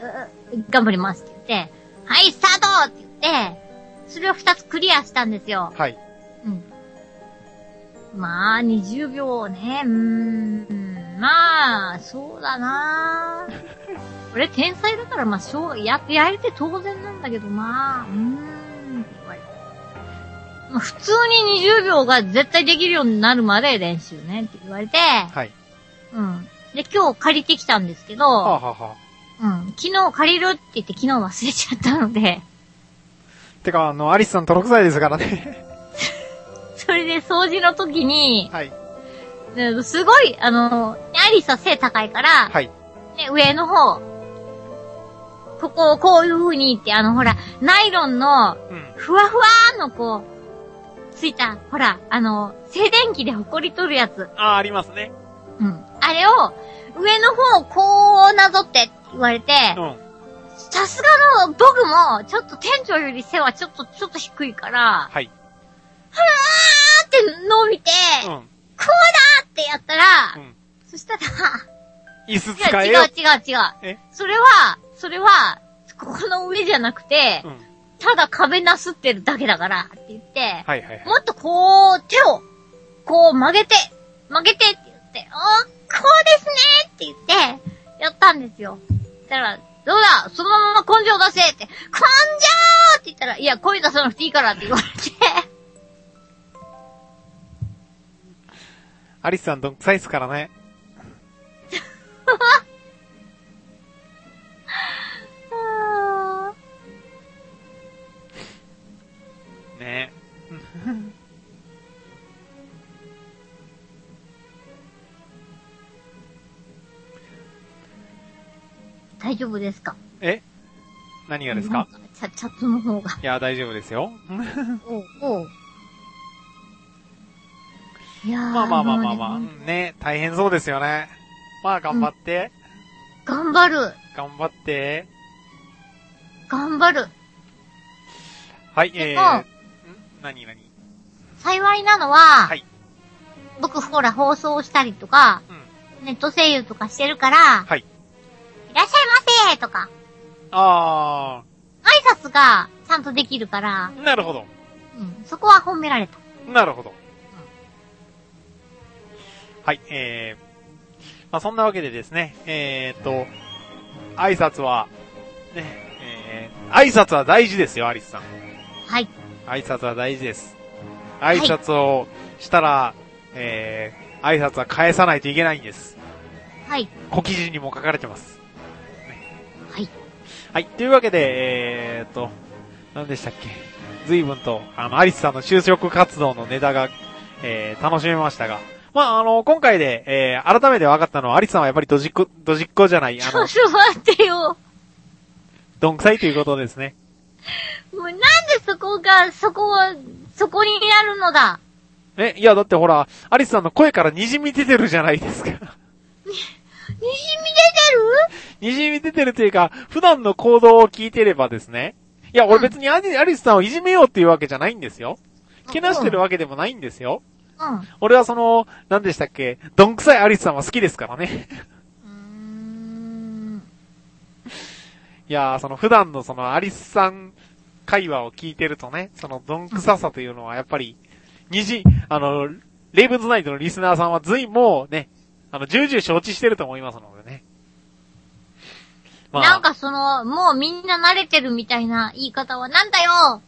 頑張りますって言って、はい、スタートって言って、それを2つクリアしたんですよ。 はい。 まあ、20秒ね、まあ、そうだな俺天才だから、まあ、やれて当然なんだけど、まあ、って言われて。まあ、普通に20秒が絶対できるようになるまで練習ねって言われて、 はい。 で、今日借りてきたんですけど、昨日借りるって言って昨日忘れちゃったので。 てか、アリスさん泥臭いですからね。 それで掃除の時に、 はい。 すごい、アリスは背高いから、 はい。 ね、上の方、ここをこういう風にって、ほら、ナイロンの、ふわふわのこう、ついた、ほら、静電気でホコリ取るやつ。 ありますね。 あれを、上の方をこうなぞってって言われて、さすがの僕も、ちょっと店長より背はちょっと低いから、 はい。 はーって伸びて、こうだってやったら、そしたら、 椅子使えよ。 違う。それは、ここの上じゃなくて、ただ壁なすってるだけだからって言って、もっとこう、手を、こう曲げてって言って、こうですねって言って、やったんですよ。そしたら、どうだそのまま根性出せって、根性って言ったら、いや、声出さなくていいからって言われて。 アリスさんどんくさいっすからね。ね大丈夫ですか？ 何がですか？ チャットの方が。 いや、大丈夫ですよ。 おう。いやー。 まあ。ね、大変そうですよね。まあ、頑張って。 頑張る。 頑張って。 頑張る。 はい、何幸いなのは、 はい。 僕ほら放送したりとか、ネット声優とかしてるから、 はい。 いらっしゃいませーとか、 挨拶がちゃんとできるから、 なるほど。 そこは褒められた。 なるほど。はい、まあ、そんなわけでですね、挨拶は、ね、挨拶は大事ですよ、アリスさん。 はい。 挨拶は大事です。挨拶をしたら、挨拶は返さないといけないんです。 はい。 小記事にも書かれてます。 はい。 はい。というわけで、何でしたっけ？随分と、アリスさんの就職活動のネタが、楽しめましたが、まあ、今回で、改めて分かったのは、アリスさんはやっぱりドジっ子じゃない、 ちょっと待ってよ。 どんくさいということですね。 もうなんでそこになるのだ。 いや、だってほら、アリスさんの声から滲み出てるじゃないですか。 滲み出てる？ 滲み出てるというか、普段の行動を聞いてればですね。いや、俺別にアリスさんをいじめようっていうわけじゃないんですよ。けなしてるわけでもないんですよ。俺は何でしたっけ、どんくさいアリスさんは好きですからね。いやー、普段のアリスさん会話を聞いてるとね、どんくささというのはやっぱり、レイブンズナイトのリスナーさんは随もうね、重々承知してると思いますのでね。 まあ、なんかもうみんな慣れてるみたいな言い方はなんだよ。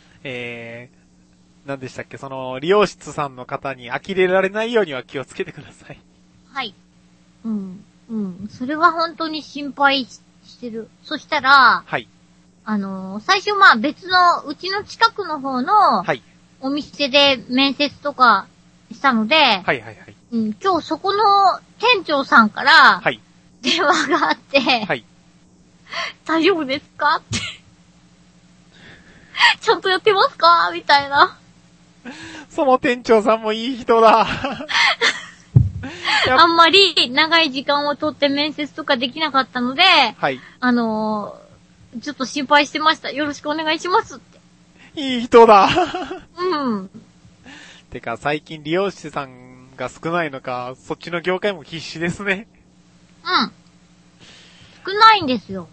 何でしたっけ、理容室さんの方に呆れられないようには気をつけてください。 はい。それは本当に心配してる。そしたら、 はい。 最初まあ別の、うちの近くの方の、 はい。 お店で面接とかしたので、今日そこの店長さんから、 はい。 電話があって、 はい。 大丈夫ですかって。ちゃんとやってますかみたいな。 その店長さんもいい人だ。 あんまり長い時間をとって面接とかできなかったので、 はい。 ちょっと心配してました。よろしくお願いしますって。 いい人だ。 うん。 てか、最近利用者さんが少ないのか、そっちの業界も必死ですね。 うん。少ないんですよ。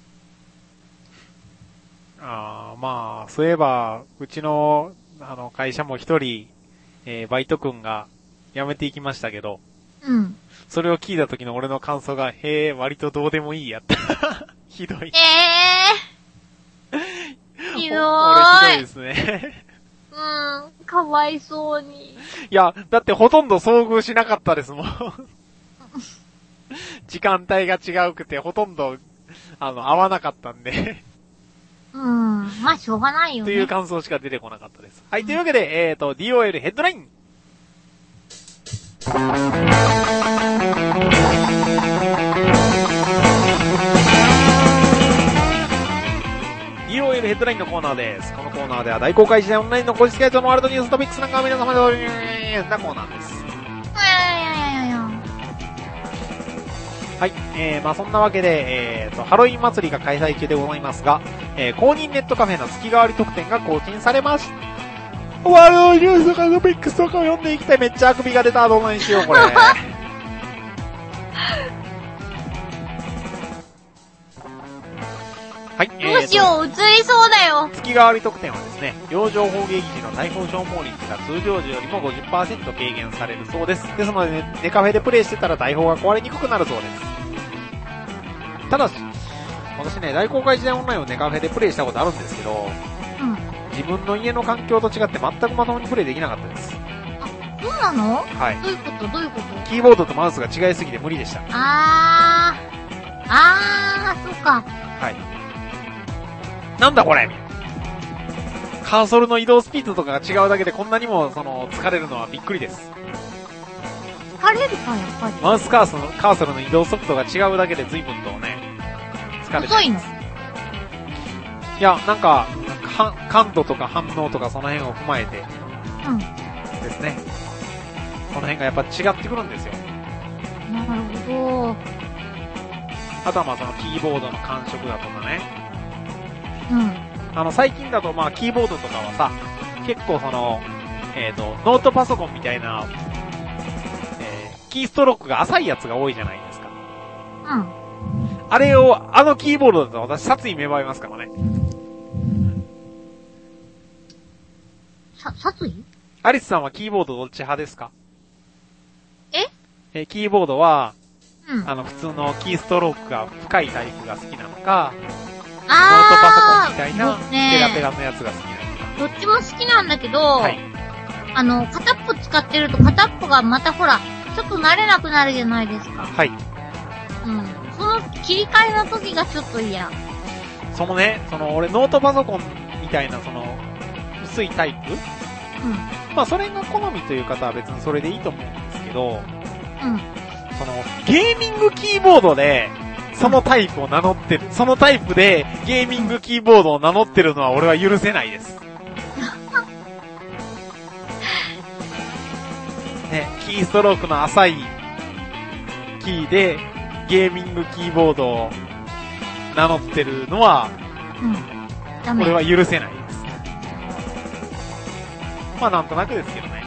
まあ、そういえば、うちの、会社も一人、バイト君が辞めていきましたけど、 うん。 それを聞いた時の俺の感想が、へえ、割とどうでもいいやった。ひどい。 ひどい。 俺ひどいですね。 かわいそうに。 いや、だってほとんど遭遇しなかったですもん。時間帯が違うくて、ほとんど、合わなかったんで。 まあ、しょうがないよね。 という感想しか出てこなかったです。はい、というわけで、DOL ヘッドライン。DOL ヘッドラインのコーナーです。このコーナーでは大公開時代オンラインの公式サイトのワールドニューストピックスなんかを皆様でおりなコーナーです。はい。まあそんなわけで、ハロウィン祭りが開催中でございますが、公認ネットカフェの月替わり特典が更新されます。ワールドニュースとかトピックスとかを読んでいきたい。めっちゃあくびが出た。どんなにしよう、これ。はい。 どうしよう、映りそうだよ。 月替わり特典はですね、洋上砲撃時の大砲消耗率が通常時よりも 50% 軽減されるそうです。ですので、ネカフェでプレイしてたら大砲が壊れにくくなるそうです。ただし、私ね、大公開時代オンラインをネカフェでプレイしたことあるんですけど、自分の家の環境と違って全くまともにプレイできなかったです。 あ、そうなの？ はい。 どういうことキーボードとマウスが違いすぎて無理でした。 そうか。 はい。なんだこれカーソルの移動スピードとかが違うだけでこんなにも疲れるのはびっくりです。 疲れるか、やっぱり。 マウスカーソルの移動速度が違うだけで随分とね、疲れてます。 遅いの？ いや、なんか、感度とか反応とかその辺を踏まえて、ですね。この辺がやっぱ違ってくるんですよ。 なるほど。 あとはまあそのキーボードの感触だとかね。最近だとまあキーボードとかはさ、結構ノートパソコンみたいな、キーストロークが浅いやつが多いじゃないですか。あれを、キーボードだと私殺意芽生えますからね。 殺意？ アリスさんはキーボードどっち派ですか？ キーボードは、普通のキーストロークが深いタイプが好きなのか、ノートパソコンみたいな、ペラペラのやつが好きなのか。 どっちも好きなんだけど、はい。片っぽ使ってると片っぽがまたほら、ちょっと慣れなくなるじゃないですか。 はい。 その切り替えの時がちょっと嫌。 俺ノートパソコンみたいな薄いタイプ？まあそれが好みという方は別にそれでいいと思うんですけど、ゲーミングキーボードで、そのタイプを名乗ってる。そのタイプでゲーミングキーボードを名乗ってるのは俺は許せないです。ね、キーストロークの浅いキーでゲーミングキーボードを名乗ってるのは、俺は許せないです。まあなんとなくですけどね。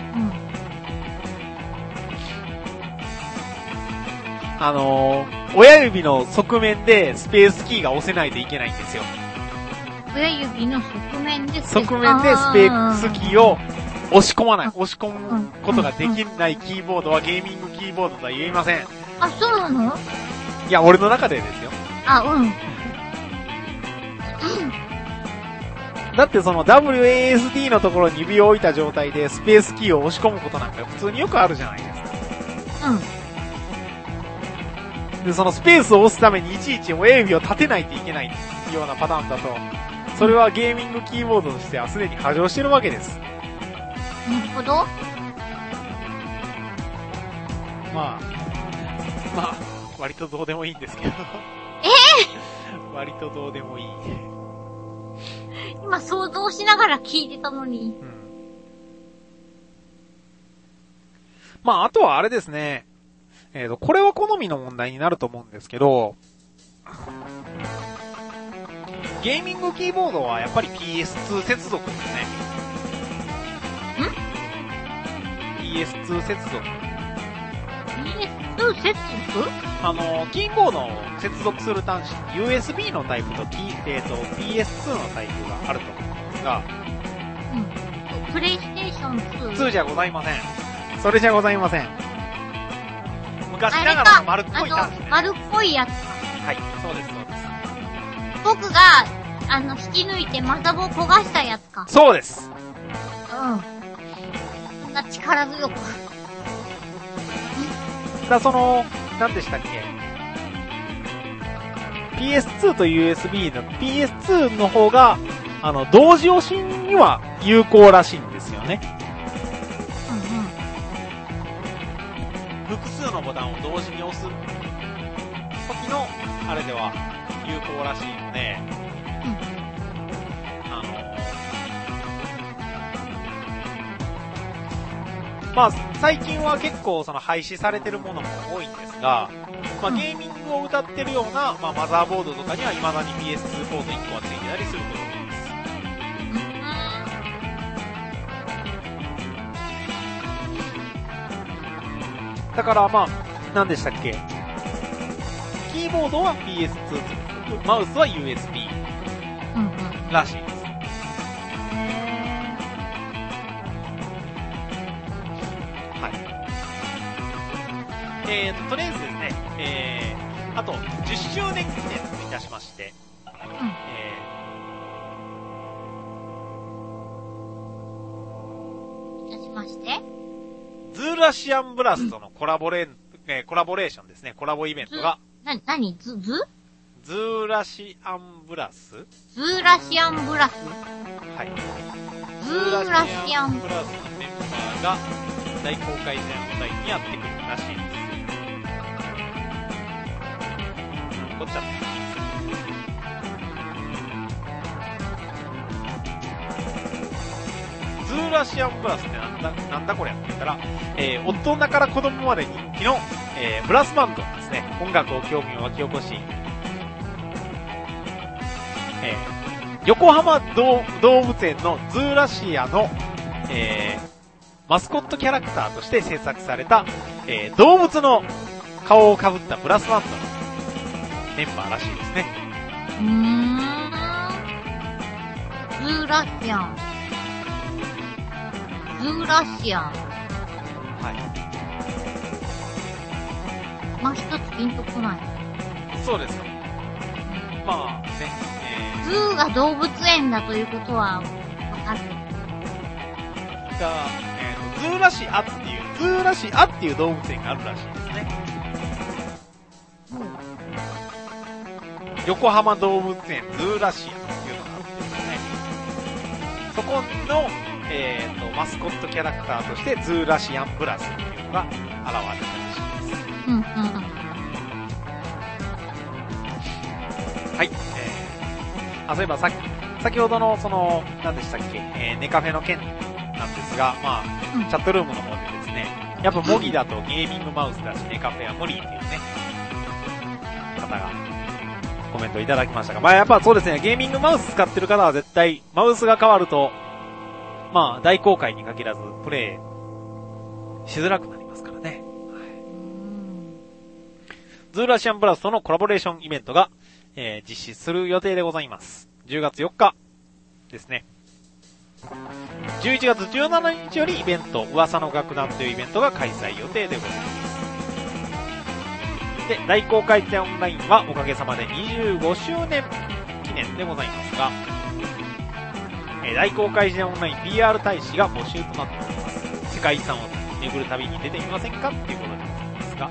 親指の側面でスペースキーが押せないといけないんですよ。 親指の側面でスペースキーを押し込むことができないキーボードはゲーミングキーボードとは言えません。 あ、そうなの？ いや、俺の中でですよ。だってWASD のところに指を置いた状態でスペースキーを押し込むことなんか普通によくあるじゃないですか。で、そのスペースを押すためにいちいち親指を立てないといけないようなパターンだと、それはゲーミングキーボードとしてはすでに過剰してるわけです。 なるほど。 まあ、割とどうでもいいんですけど。割とどうでもいい。 今想像しながら聞いてたのに。 まあ、あとはあれですね。これは好みの問題になると思うんですけど、ゲーミングキーボードはやっぱり PS2 接続ですね。PS2 接続。 PS2 接続？ キーボードを接続する端子、USB のタイプと、PS2 のタイプがあると思うんですが、 プレイステーション2。 2じゃございません。それじゃございません。昔ながらの丸っこい端子。 丸っこいやつ。 はい、そうです、そうです。 僕が、引き抜いてマザボを焦がしたやつか。 そうです。 そんな力強く。 何でしたっけ？ PS2 と USB の PS2 の方が、同時押しには有効らしいんですよね。複数のボタンを同時に押す時の、あれでは有効らしいので、まあ、最近は結構廃止されてるものも多いんですが、まあ、ゲーミングを歌ってるような、まあ、マザーボードとかには未だに PS2 ポート1個はついてたりすることが多いです。だからまあ、何でしたっけ？キーボードは PS2、マウスは USB らしいです。とりあえずですね、あと10周年記念といたしまして、ズーラシアンブラスとのコラボレーションですね、コラボイベントが。 何ズーラシアンブラス？ ズーラシアンブラス？ はい。 ズーラシアンブラスのメンバーが大公開戦お題にやってくるらしいです。こっちゃった。ズーラシアンブラスってなんだこれって言ったら、大人から子供まで人気の、ブラスバンドですね。音楽を興味を湧き起こし、横浜動物園のズーラシアの、マスコットキャラクターとして制作された、動物の顔をかぶったブラスバンドのメンバーらしいですね。 ズーラシアン。ズーラシアン。 はい。 まあ、一つピンとこない。 そうですか。まあね、 ズーが動物園だということは、わかる。 ズーラシアっていう動物園があるらしいですね。横浜動物園ズーラシアっていうのがあってですね。そこの、マスコットキャラクターとしてズーラシアンブラスっていうのが現れたらしいです。はい。そういえば先ほどの何でしたっけ、ネカフェの件なんですが、まあ、チャットルームの方でですね、やっぱモギだとゲーミングマウスだし、ネカフェは無理っていうね、方がコメントいただきましたが、まあやっぱそうですね、ゲーミングマウス使ってる方は絶対、マウスが変わると、まあ大公開に限らずプレイしづらくなりますからね。はい、ズーラシアンブラスとのコラボレーションイベントが、実施する予定でございます。10月4日ですね。11月17日よりイベント、噂の楽団というイベントが開催予定でございます。で、大公開展オンラインはおかげさまで25周年記念でございますが、大公開展オンライン PR 大使が募集となっております。世界遺産を巡る旅に出てみませんかっていうことでございますが、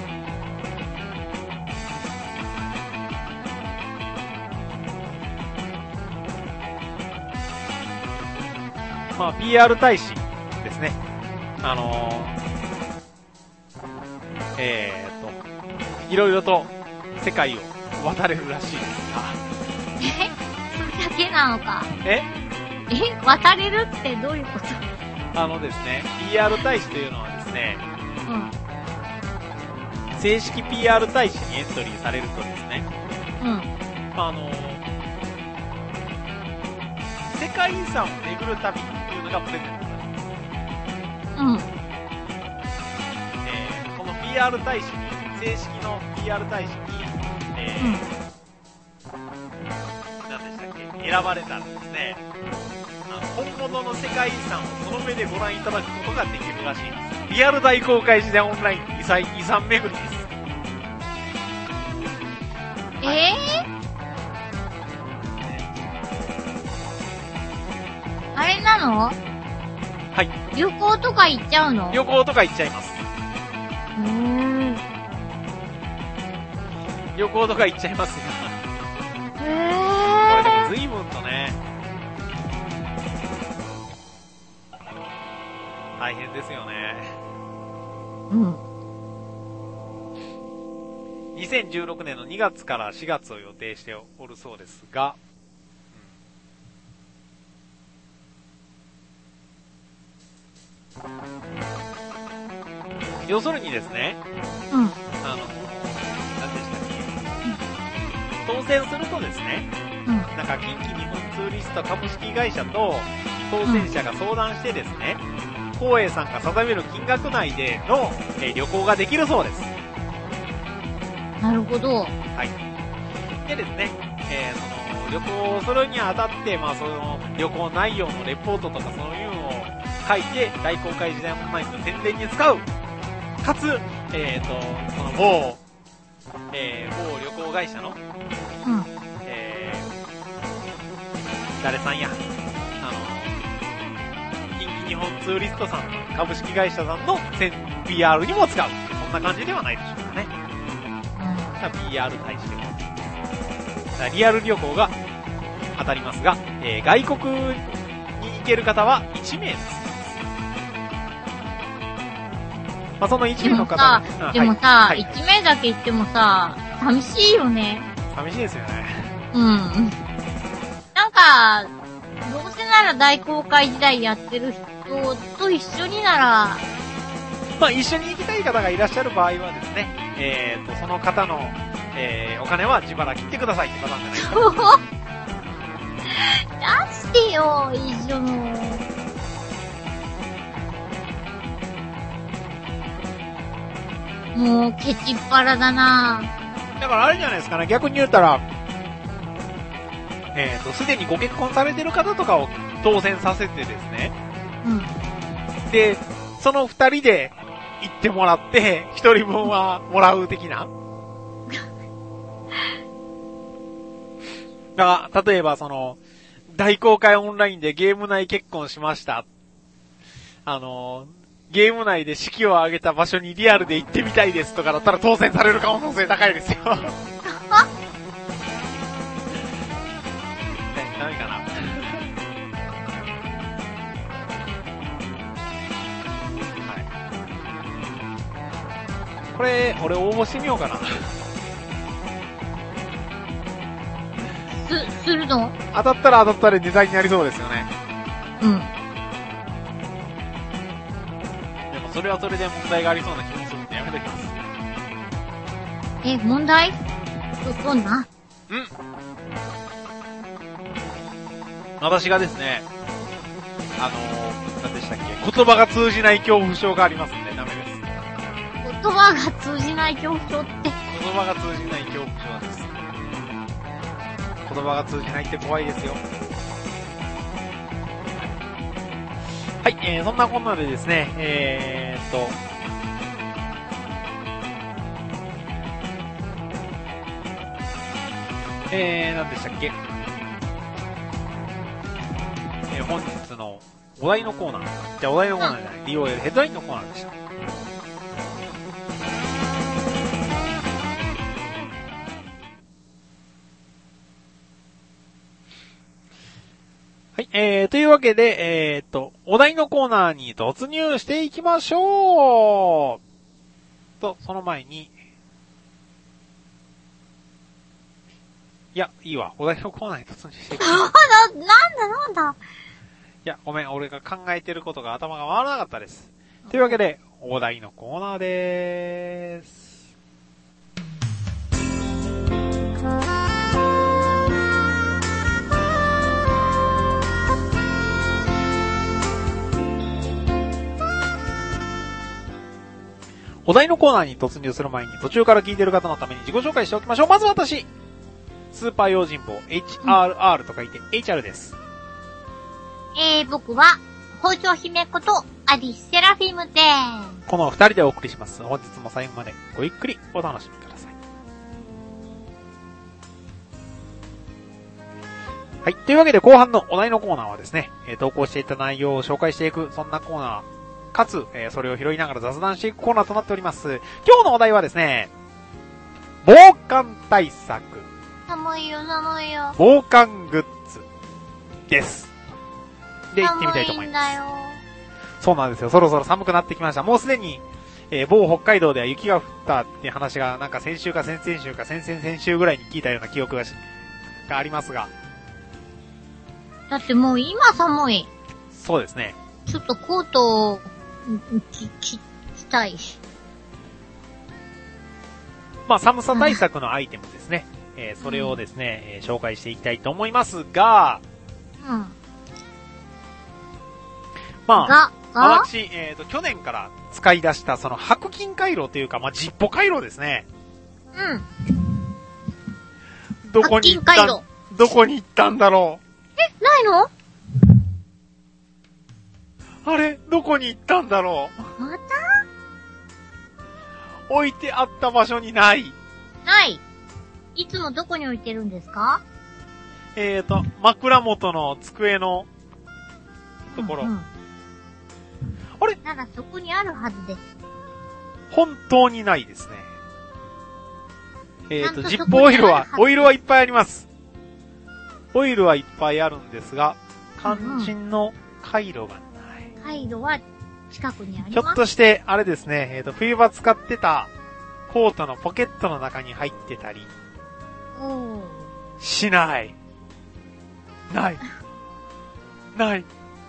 まあ、PR 大使ですね。いろいろと世界を渡れるらしいですが。 それだけなのか。 渡れるってどういうこと？ ですね、PR 大使というのはですね、 正式 PR 大使にエントリーされるとですね、世界遺産を巡る旅っていうのがプレゼントされます。この PR 大使に、正式の PR 大使に、何でしたっけ、選ばれたらですね、本物の世界遺産をその目でご覧いただくことができるらしいです。リアル大公開時代オンライン遺産巡りです。 あれなの？ はい。 旅行とか行っちゃうの？ 旅行とか行っちゃいます。旅行とか行っちゃいますが。これでも随分とね、大変ですよね。2016年の2月から4月を予定しておるそうですが、要するにですね、何でしたっけ、当選するとですね、なんか近畿日本ツーリスト株式会社と当選者が相談してですね、光栄さんが定める金額内での、旅行ができるそうです。 なるほど。 はい。でですね、その旅行をするにあたって、その旅行内容のレポートとかそういうのを書いて、大公開時代オンラインの宣伝に使う。かつ、その某旅行会社の、誰さんや、近畿日本ツーリストさんの株式会社さんのPR にも使う。そんな感じではないでしょうかね。PR 大使でも。リアル旅行が当たりますが、外国に行ける方は1名です。その1名の方でもさ、1名だけ行ってもさ、寂しいよね。 寂しいですよね。 なんか、どうせなら大公開時代やってる人と一緒になら、 一緒に行きたい方がいらっしゃる場合はですね、その方の、お金は自腹切ってくださいってパターンじゃないですか。 出してよ、一緒の。もう、ケチっ腹だな。 だからあれじゃないですかね、逆に言ったら、すでにご結婚されてる方とかを当選させてですね。で、その2人で行ってもらって、1人分はもらう的な。だから、例えば大公開オンラインでゲーム内結婚しました。ゲーム内で式を挙げた場所にリアルで行ってみたいですとかだったら当選される可能性高いですよ。ダメかな。はい。これ、俺応募してみようかな。 するの？ 当たったら当たったらネタになりそうですよね。でもそれはそれで問題がありそうな気もするんでやめときます。 問題？どんな？ 私がですね、何でしたっけ、言葉が通じない恐怖症がありますんでダメです。 言葉が通じない恐怖症って？ 言葉が通じない恐怖症です。言葉が通じないって怖いですよ。はい、そんなこんなでですね、何でしたっけ、本日のお題のコーナー。じゃあお題のコーナーじゃない、DOL ヘッドラインのコーナーでした。はい、というわけで、お題のコーナーに突入していきましょうと、その前に、いや、いいわ。お題のコーナーに突入していきましょう。なんだ。いや、ごめん。俺が考えてることが頭が回らなかったです。というわけで、 お題のコーナーでーす。お題のコーナーに突入する前に途中から聞いている方のために自己紹介しておきましょう。まず私、スーパー用心棒 HRR と書いて HR です。 僕は包丁姫ことアリスセラフィムです。 この二人でお送りします。本日も最後までごゆっくりお楽しみください。はい。というわけで後半のお題のコーナーはですね、投稿していた内容を紹介していく、そんなコーナー、かつ、それを拾いながら雑談していくコーナーとなっております。今日のお題はですね、防寒対策。 寒いよ、寒いよ。 防寒グッズです。で、行ってみたいと思います。寒いんだよ。そうなんですよ。そろそろ寒くなってきました。もうすでに、某北海道では雪が降ったっていう話が、なんか先週か先々週か先々週ぐらいに聞いたような記憶がありますが。 だってもう今寒い。 そうですね。 ちょっとコートを着たいし。 まあ寒さ対策のアイテムですね。それをですね、紹介していきたいと思いますが、 うん。 まあ、私、去年から使い出したその白金回路というか、まあ、ジッポ回路ですね。 うん。 どこに行ったんだろう。ないの？ あれどこに行ったんだろう。また？ 置いてあった場所にない。 ない。いつもどこに置いてるんですか？ 枕元の机のところ。 うんうん、あれ？ならそこにあるはずです。 本当にないですね。ジップオイルはいっぱいあります。オイルはいっぱいあるんですが、肝心の回路がない。 回路は近くにあります。 ひょっとして、あれですね、冬場使ってたコートのポケットの中に入ってたり。しない。ない。ない。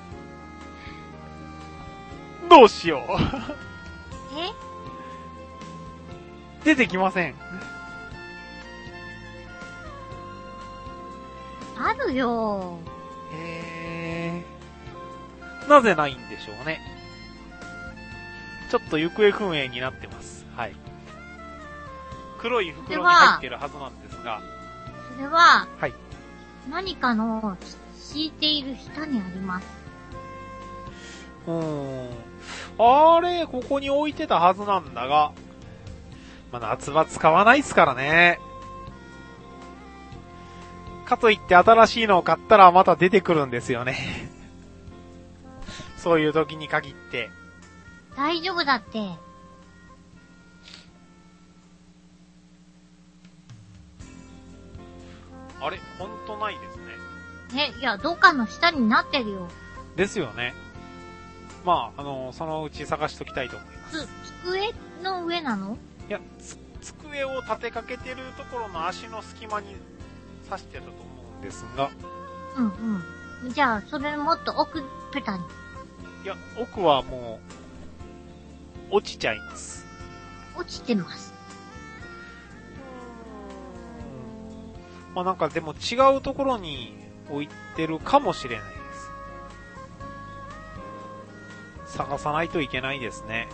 どうしよう。出てきません。 あるよ。 なぜないんでしょうね。ちょっと行方不明になってます。はい。黒い袋に入ってるはずなんですが。 それは、 はい。 何かの敷いている下にあります。 あれ、ここに置いてたはずなんだが、まあ、夏場使わないっすからね。かといって新しいのを買ったらまた出てくるんですよね。そういう時に限って。 大丈夫だって。 あれ、ほんとないですね。いや、どっかの下になってるよ。 ですよね。まあ、そのうち探しときたいと思います。 机の上なの？ いや、机を立てかけてるところの足の隙間に刺してたと思うんですが。 うんうん。じゃあ、それもっと奥ペタに。 いや、奥はもう、落ちちゃいます。 落ちてます。 まあなんかでも違うところに置いてるかもしれないです。探さないといけないですね。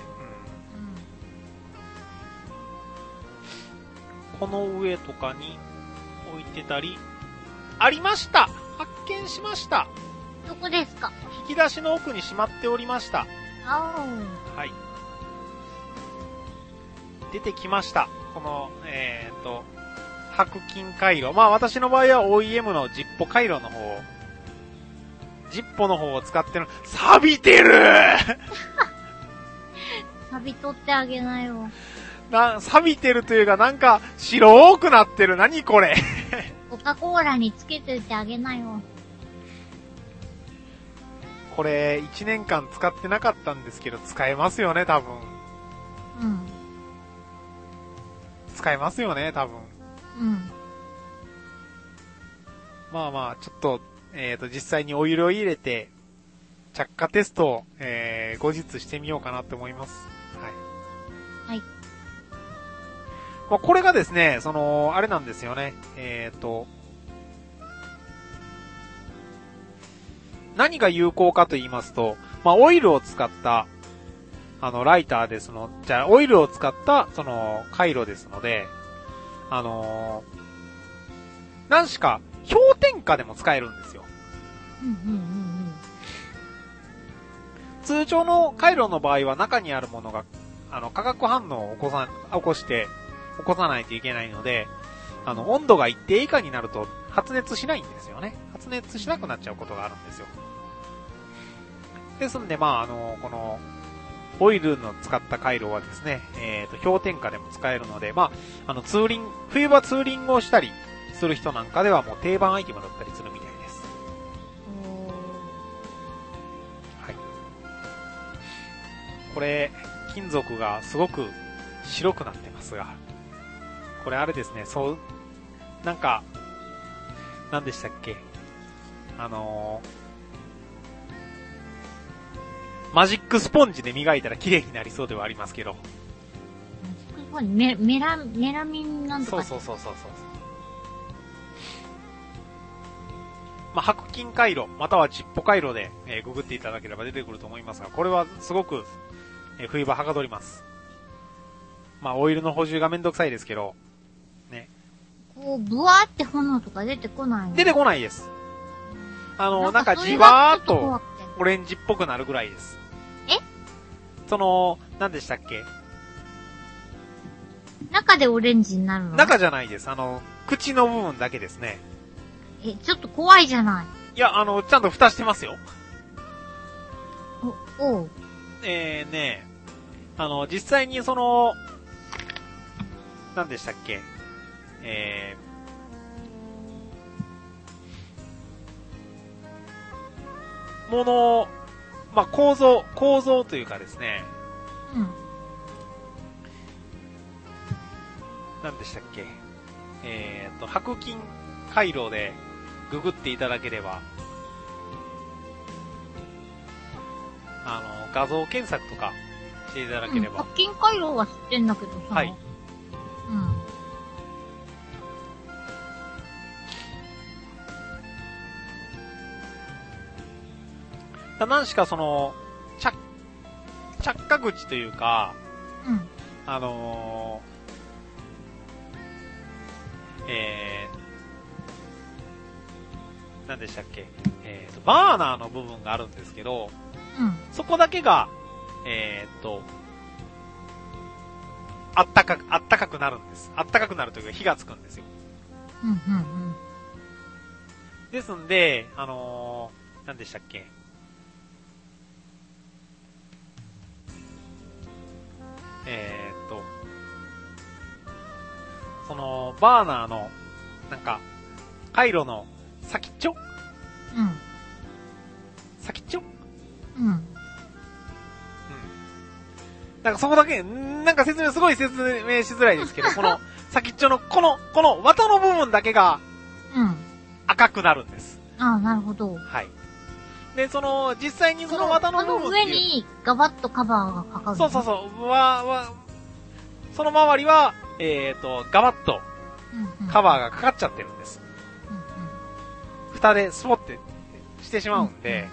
この上とかに置いてたり、ありました！発見しました！ どこですか？ 引き出しの奥にしまっておりました。はい。出てきました。この、白金回路。まあ私の場合は OEM のジッポ回路の方。ジッポの方を使ってる。錆びてる錆び取ってあげなよ。 錆びてるというかなんか白くなってる。何これコカ・コーラにつけておいてあげなよ。 これ1年間使ってなかったんですけど使えますよね多分。 うん。 使えますよね多分。 うん。 まあまあちょっと実際にオイルを入れて着火テストを、後日してみようかなと思います。 まあ、これがですね、あれなんですよね。何が有効かと言いますと、まあ、オイルを使った、ライターですの、じゃあ、オイルを使った、回路ですので、何しか、氷点下でも使えるんですよ。通常の回路の場合は中にあるものが、化学反応を起こさないといけないので、温度が一定以下になると発熱しないんですよね。発熱しなくなっちゃうことがあるんですよ。ですんで、まあ、この、オイルの使った回路はですね、氷点下でも使えるので、まあ、冬場ツーリングをしたりする人なんかではもう定番アイテムだったりするみたいです。はい。これ、金属がすごく白くなってますが、これあれですね、なんか、何でしたっけ、マジックスポンジで磨いたら綺麗になりそうではありますけど。マジックスポンジ、メラミンなんとか。 そう。まあ、白金回路、またはジッポ回路で、ググっていただければ出てくると思いますが、これはすごく、冬場はかどります。まあ、オイルの補充がめんどくさいですけど、ね。 こう、ブワーって炎とか出てこないの？ 出てこないです。なんかじわーっと、オレンジっぽくなるぐらいです。何でしたっけ？ 中でオレンジになるの？ 中じゃないです。口の部分だけですね。 ちょっと怖いじゃない。 いや、ちゃんと蓋してますよ。 おう。 実際に何でしたっけ？まあ、構造というかですね。 うん。 何でしたっけ？白金回路でググっていただければ、画像検索とかしていただければ。 白金回路は知ってんだけどさ。 はい。何しか着火口というか、何でしたっけ、バーナーの部分があるんですけど、そこだけが、あったかくなるんです。あったかくなるというか火がつくんですよ。ですんで、何でしたっけ、バーナーの、なんか、回路の先っちょ？先っちょ？なんかそこだけ、なんかすごい説明しづらいですけど、この先っちょの、この綿の部分だけが、赤くなるんです。 ああ、なるほど。 はい。で、実際にその綿の部分。 その上にガバッとカバーがかかる。 そう。その周りは、ガバッとカバーがかかっちゃってるんです。蓋でスポってしてしまうんで、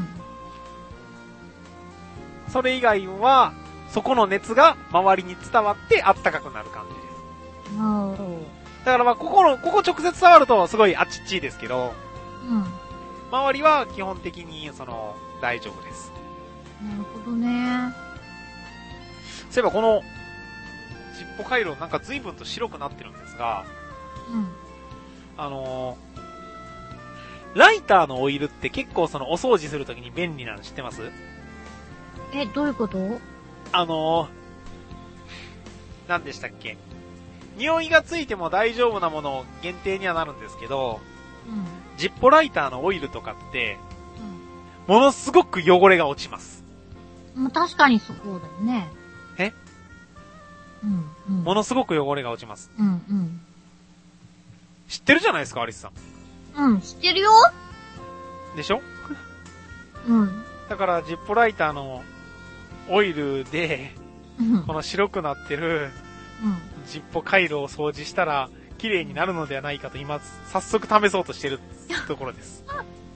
それ以外は、そこの熱が周りに伝わってあったかくなる感じです。だからまあ、ここ直接触るとすごいあっちっちいですけど、周りは基本的に大丈夫です。 なるほどね。 そういえばこの、ジッポ回路なんか随分と白くなってるんですが、ライターのオイルって結構お掃除するときに便利なの知ってます？ どういうこと？ 何でしたっけ？匂いがついても大丈夫なもの限定にはなるんですけど、ジッポライターのオイルとかって、ものすごく汚れが落ちます。 確かにそうだよね。 ものすごく汚れが落ちます。知ってるじゃないですか、アリスさん。知ってるよ。 でしょ？だから、ジッポライターのオイルで、この白くなってるジッポ回路を掃除したら綺麗になるのではないかと今早速試そうとしてるところです。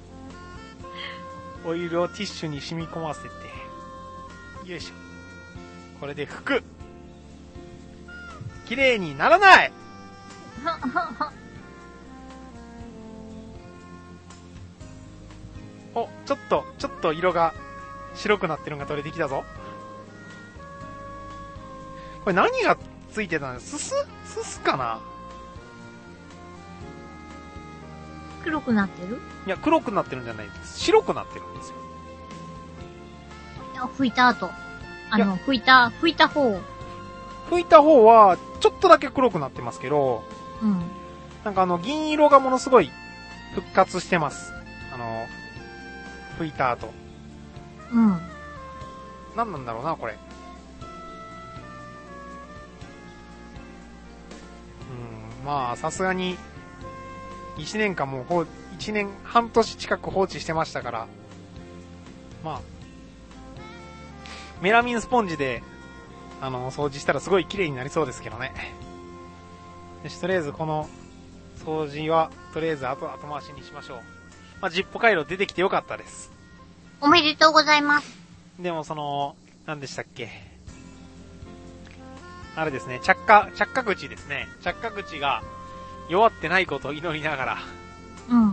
オイルをティッシュに染み込ませて、よいしょ。これで拭く。綺麗にならないお、ちょっと色が白くなってるのが取れてきたぞ。これ何がついてたんです？すすかな？ 黒くなってる？ いや、黒くなってるんじゃないです。白くなってるんですよ。 いや、拭いた後。拭いた方。 拭いた方は、ちょっとだけ黒くなってますけど、 うん。 なんか銀色がものすごい復活してます。拭いた後。 うん。 何なんだろうな、これ。まあ、さすがに、1年間もう、1年半年近く放置してましたから、まあ、メラミンスポンジで、掃除したらすごい綺麗になりそうですけどね。よし、とりあえずこの、掃除は、とりあえず後回しにしましょう。まあ、ジッポ回路出てきてよかったです。 おめでとうございます。 でも何でしたっけ。あれですね、着火口ですね。着火口が弱ってないことを祈りながら。 うん。はい。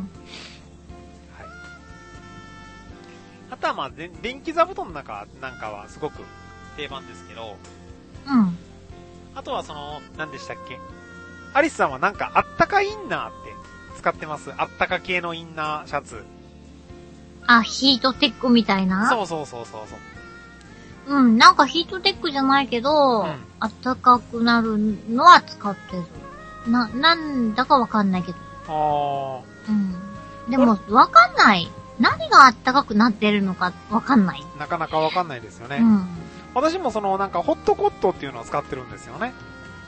あとはまあ、電気座布団なんかはすごく定番ですけど。 うん。 あとは何でしたっけ。アリスさんはなんかあったかインナーって使ってます？あったか系のインナーシャツ。 あ、ヒートテックみたいな？ そう。 うん、なんかヒートテックじゃないけど、うん、暖かくなるのは使ってる。なんだかわかんないけど。うん。でも、わかんない。何が暖かくなってるのかわかんない。 なかなかわかんないですよね。 うん。 私もなんかホットコットっていうのを使ってるんですよね。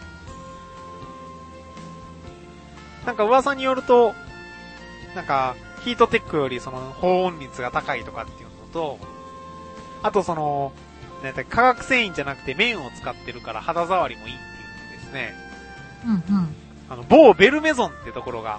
なんか噂によると、なんか、ヒートテックより保温率が高いとかっていうのと、あと化学繊維じゃなくて綿を使ってるから肌触りもいいっていうんですね。 うんうん。 某ベルメゾンってところが、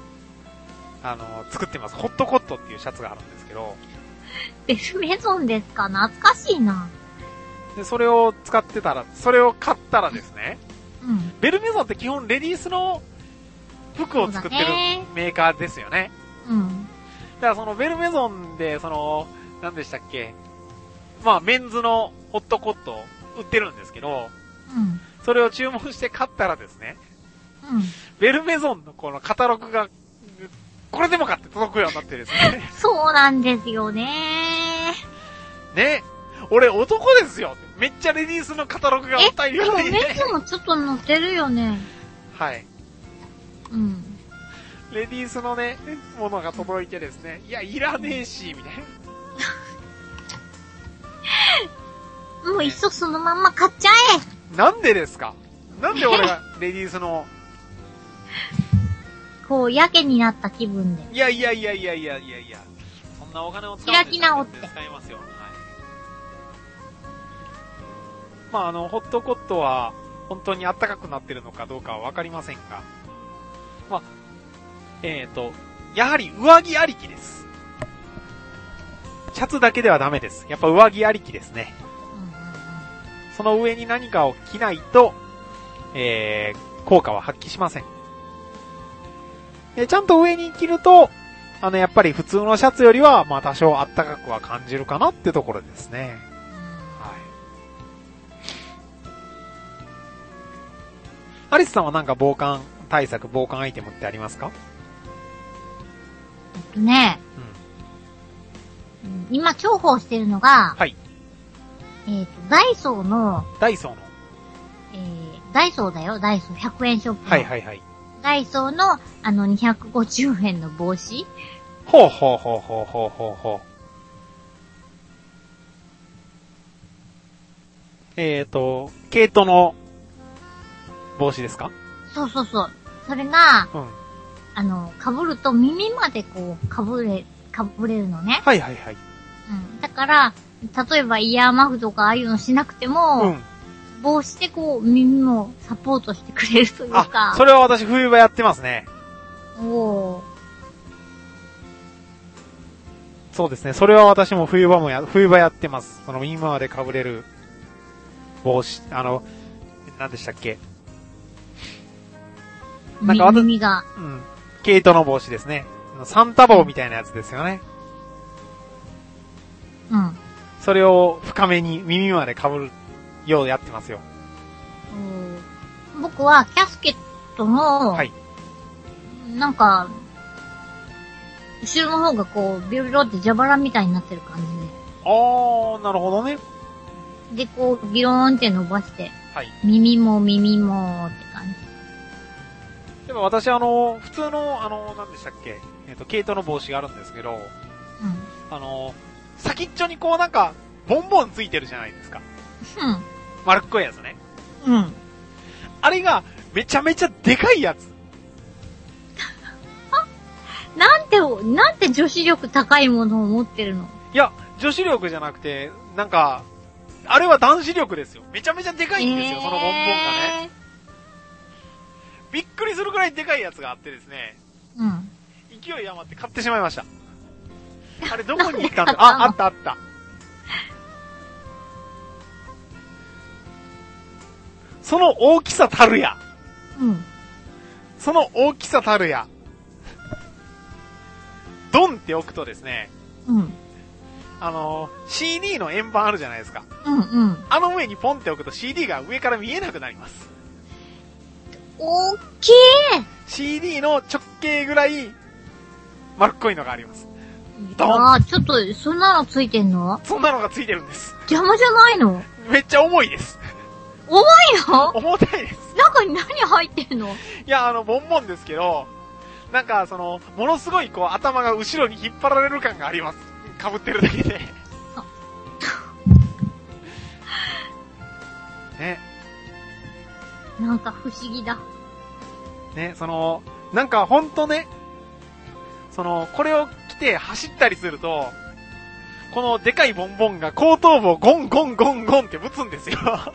作ってます。ホットコットっていうシャツがあるんですけど。 ベルメゾンですか？懐かしいな。 で、それを買ったらですね。 うん。 ベルメゾンって基本レディースの服を作ってるメーカーですよね。 うん。 だからベルメゾンで何でしたっけ？まあ、メンズのホットコット売ってるんですけど、 うん。 それを注文して買ったらですね、 うん。 ベルメゾンのこのカタログが、これでもかって届くようになってですね。 そうなんですよね。 ね。俺男ですよ。めっちゃレディースのカタログが大量にね。 メンズもちょっと載ってるよね。 はい。 うん。 レディースのね、ものが届いてですね、いや、いらねえし、みたいな。 もういっそそのまんま買っちゃえ。なんでですか？なんで俺がレディースのこうやけになった気分で。 いや。そんなお金を使開き直って使いますよ。はい。まあホットコットは本当に暖かくなってるのかどうかはわかりませんが、まあやはり上着ありきです。シャツだけではダメです。やっぱ上着ありきですね。その上に何かを着ないと、効果は発揮しません。ちゃんと上に着ると、やっぱり普通のシャツよりは、まあ多少暖かくは感じるかなってところですね。はい。アリスさんはなんか防寒対策、防寒アイテムってありますか？ 今重宝してるのが、 はい。 ダイソーの、 ダイソーだよ、ダイソー100円ショップ。 はいはいはい。 ダイソーの250円の帽子。 ほう。毛糸の帽子ですか？ そう。それが、 うん。 被ると耳までこう、被れるのね。 はい。うん。 だから、例えばイヤーマフとかああいうのしなくても、 帽子でこう、耳もサポートしてくれるというか。 あ、それは私冬場やってますね。 おー。 そうですね。それは私も冬場やってます。その今まで被れる帽子、何でしたっけ。 なんか耳が。 うん。毛糸の帽子ですね。サンタ帽みたいなやつですよね。 うん。 それを深めに耳まで被るようやってますよ。 僕はキャスケットの、はい。なんか、後ろの方がこう、ビロビロって蛇腹みたいになってる感じで。 あー、なるほどね。 で、こう、ビローンって伸ばして。 はい。 耳もって感じ。 でも私普通の何でしたっけ毛糸の帽子があるんですけど、うん。先っちょにこうなんか、ボンボンついてるじゃないですか。 うん。 丸っこいやつね。 うん。 あれが、めちゃめちゃでかいやつ。 なんて女子力高いものを持ってるの？ いや、女子力じゃなくて、なんか、あれは男子力ですよ。めちゃめちゃでかいんですよ、そのボンボンがね。びっくりするくらいでかいやつがあってですね。 うん。 勢い余って買ってしまいました。あれどこに行ったんだあった。その大きさたるや。 うん。 その大きさたるや。ドンって置くとですね。 うん。 CD の円盤あるじゃないですか。 うんうん。 あの上にポンって置くと CD が上から見えなくなります。 おっきい !CD の直径ぐらい丸っこいのがあります。 ドン。ああ、ちょっと、そんなのついてんの？ そんなのがついてるんです。 邪魔じゃないの？ めっちゃ重いです。 重いの？ 重たいです。 中に何入ってんの？ いや、ボンボンですけど、なんか、ものすごいこう、頭が後ろに引っ張られる感があります。被ってるだけで。ね。 なんか不思議だ。 ね、なんかほんとね、これを着て走ったりすると、このでかいボンボンが後頭部をゴンゴンゴンゴンってぶつんですよ。はい。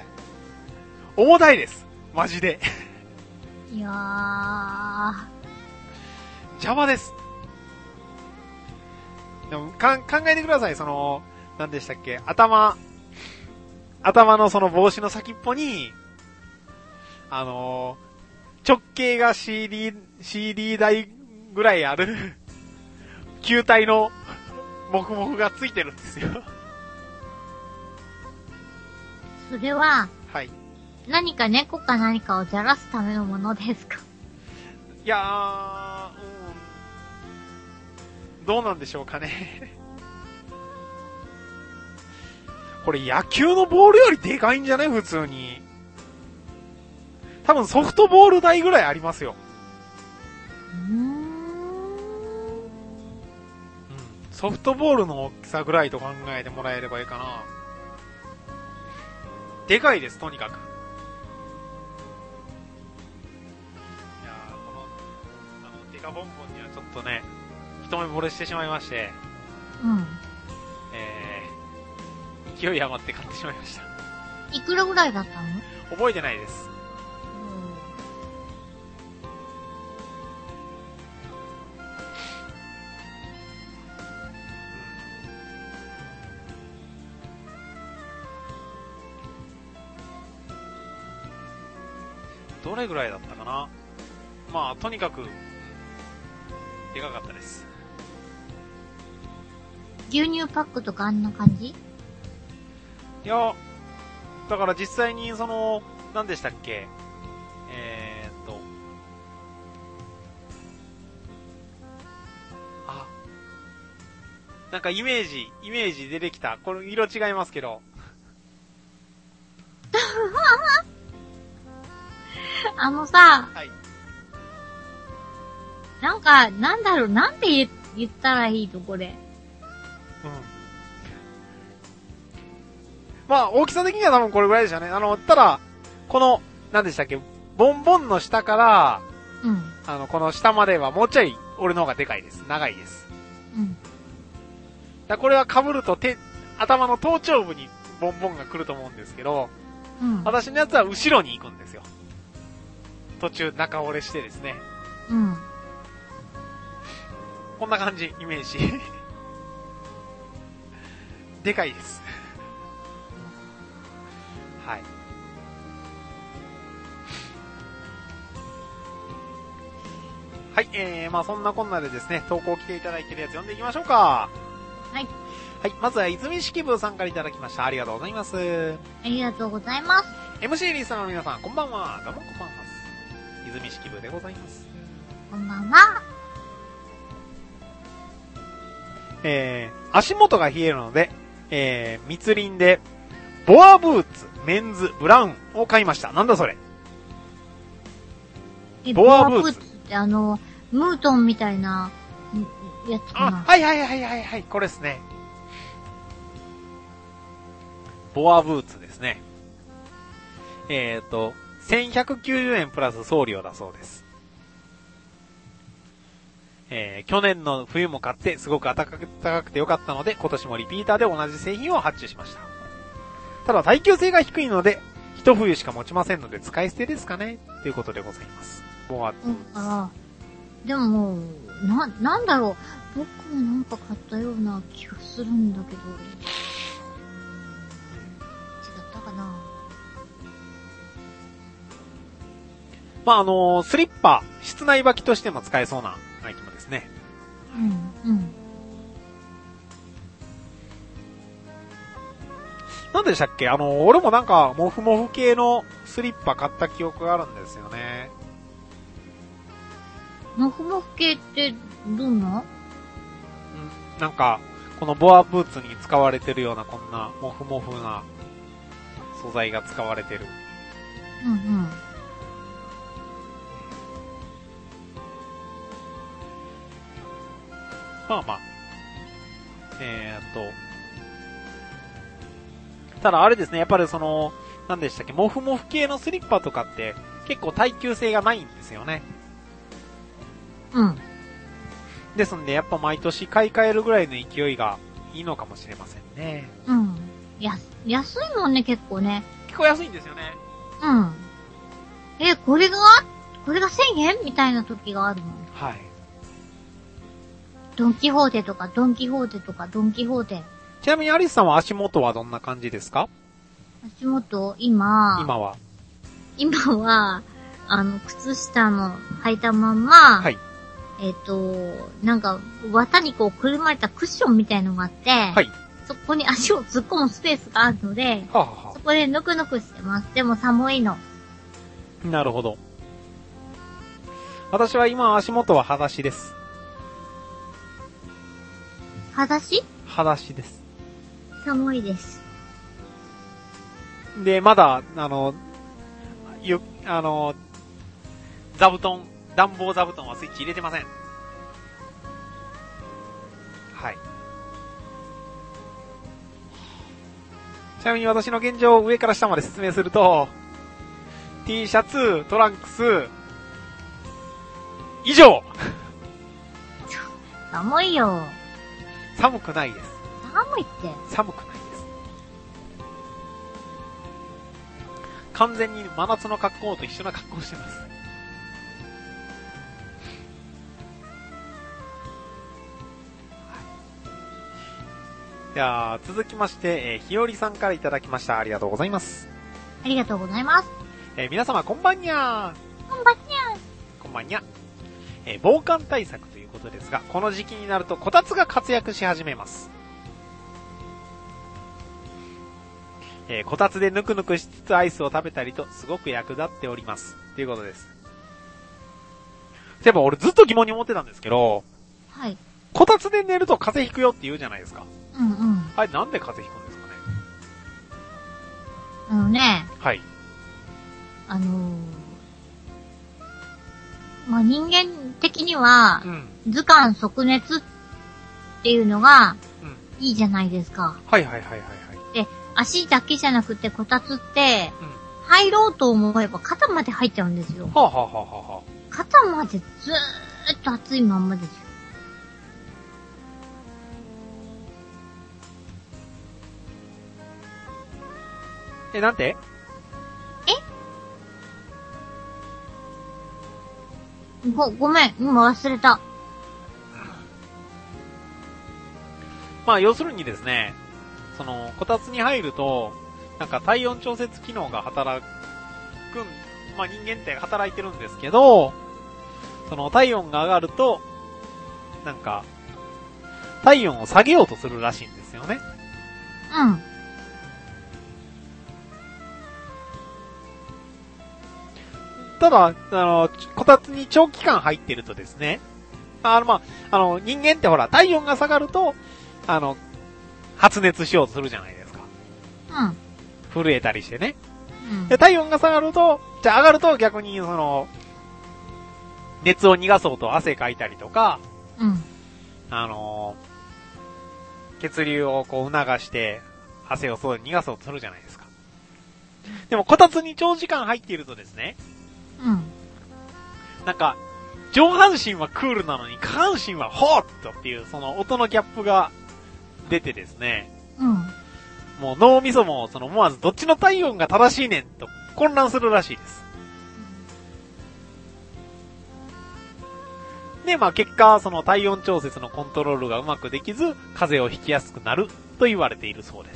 重たいです。マジで。 いやー。 邪魔です。でも考えてください。何でしたっけ？頭のその帽子の先っぽに、直径が CD 台ぐらいある、球体の、モフモフがついてるんですよ。 それは、 はい。 何か猫か何かをじゃらすためのものですか？ いやー、どうなんでしょうかね。これ野球のボールよりでかいんじゃね？普通に。多分ソフトボール台ぐらいありますよ。ソフトボールの大きさぐらいと考えてもらえればいいかな。でかいです、とにかく。いやー、デカボンボンにはちょっとね、一目惚れしてしまいまして。 うん。 勢い余って買ってしまいました。 いくらぐらいだったの？ 覚えてないです。どれぐらいだったかな。まあ、とにかく、でかかったです。 牛乳パックとかあんな感じ？ いや、だから実際に何でしたっけ？なんかイメージ出てきた。これ色違いますけど。 さ、 はい。 なんか、なんだろう、なんて言ったらいいと、これ。 うん。まあ、大きさ的には多分これぐらいでしたね。ただ、何でしたっけ、ボンボンの下から、 うん。 この下まではもうちょい俺の方がでかいです。長いです。 うん。 これは被ると頭の頭頂部にボンボンが来ると思うんですけど、 うん、 私のやつは後ろに行くんですよ。途中中折れしてですね。 うん。 こんな感じ、イメージ。でかいです。はい。はい、まあそんなこんなでですね、投稿来ていただいてるやつ読んでいきましょうか。 はい。 はい、まずは泉式部さんからいただきました。ありがとうございます。 ありがとうございます。 MC リーさんの皆さん、こんばんは。どうもこんばんは。泉式部でございます。 こんばんは。 足元が冷えるので、密林で、ボアブーツ、メンズ、ブラウンを買いました。なんだそれ。 ボアブーツってムートンみたいな、やつかな。 はい、これですね。ボアブーツですね。1190円プラス送料だそうです。去年の冬も買ってすごく暖かくてよかったので、今年もリピーターで同じ製品を発注しました。ただ耐久性が低いので、一冬しか持ちませんので使い捨てですかねということでございます。ボアブーツ。 でも、なんだろう。僕もなんか買ったような気がするんだけど。違ったかな。 まあ、スリッパ、室内履きとしても使えそうなアイテムですね。 うん。 なんでしたっけ？俺もなんか、モフモフ系のスリッパ買った記憶があるんですよね。 モフモフ系ってどんな？ なんか、このボアブーツに使われてるようなこんなモフモフな素材が使われてる。 うん。 まあ。ただあれですね、やっぱり何でしたっけ、モフモフ系のスリッパとかって結構耐久性がないんですよね。 うん。 ですんで、やっぱ毎年買い替えるぐらいの勢いがいいのかもしれませんね。 うん。安いもんね、結構ね。 結構安いんですよね。 うん。これが1000円みたいな時があるもん。 はい。 ドンキホーテとか。 ちなみにアリスさんは足元はどんな感じですか？ 足元、今は、 靴下の履いたまんま、 はい。 なんか、綿にこうくるまれたクッションみたいのがあって、 はい。 そこに足を突っ込むスペースがあるので、そこでぬくぬくしてます。でも寒いの。 なるほど。私は今足元は裸足です。 裸足？ 裸足です。 寒いです。 で、まだ、座布団、暖房座布団はスイッチ入れてません。はい。ちなみに私の現状を上から下まで説明すると、T シャツ、トランクス、以上寒いよ。 寒くないです。 寒いって。 寒くないです。完全に真夏の格好と一緒な格好してます。では、続きまして、ひよりさんからいただきました。ありがとうございます。 ありがとうございます。 皆様、こんばんにゃー。 こんばんにゃー。こんばんにゃ。防寒対策ということですが、この時期になるとこたつが活躍し始めます。こたつでぬくぬくしつつアイスを食べたりとすごく役立っております。ということです。そういえば俺ずっと疑問に思ってたんですけど、 はい。 こたつで寝ると風邪ひくよって言うじゃないですか。 うんうん。 あれなんで風邪ひくんですかね。 はい。 まあ、人間的には、図鑑即熱っていうのが、いいじゃないですか。 はい。 で、足だけじゃなくてこたつって、入ろうと思えば肩まで入っちゃうんですよ。 はあ。 肩までずっと熱いまんまですよ。 なんて？ ごめん、今忘れた。 まあ、要するにですね、こたつに入ると、なんか体温調節機能が働く、まあ人間って働いてるんですけど、体温が上がると、なんか、体温を下げようとするらしいんですよね。 うん。 ただ、こたつに長期間入ってるとですね、人間ってほら、体温が下がると、発熱しようとするじゃないですか。 うん。 震えたりしてね。 うん。 で、体温が下がると、上がると逆に熱を逃がそうと汗かいたりとか、 うん。 血流をこう促して、汗を逃がそうとするじゃないですか。でも、こたつに長時間入っているとですね、 うん。 なんか、上半身はクールなのに下半身はホーッとっていう音のギャップが出てですね。 うん。 もう脳みそも思わずどっちの体温が正しいねんと混乱するらしいです。で、まあ結果、体温調節のコントロールがうまくできず、風邪をひきやすくなると言われているそうです。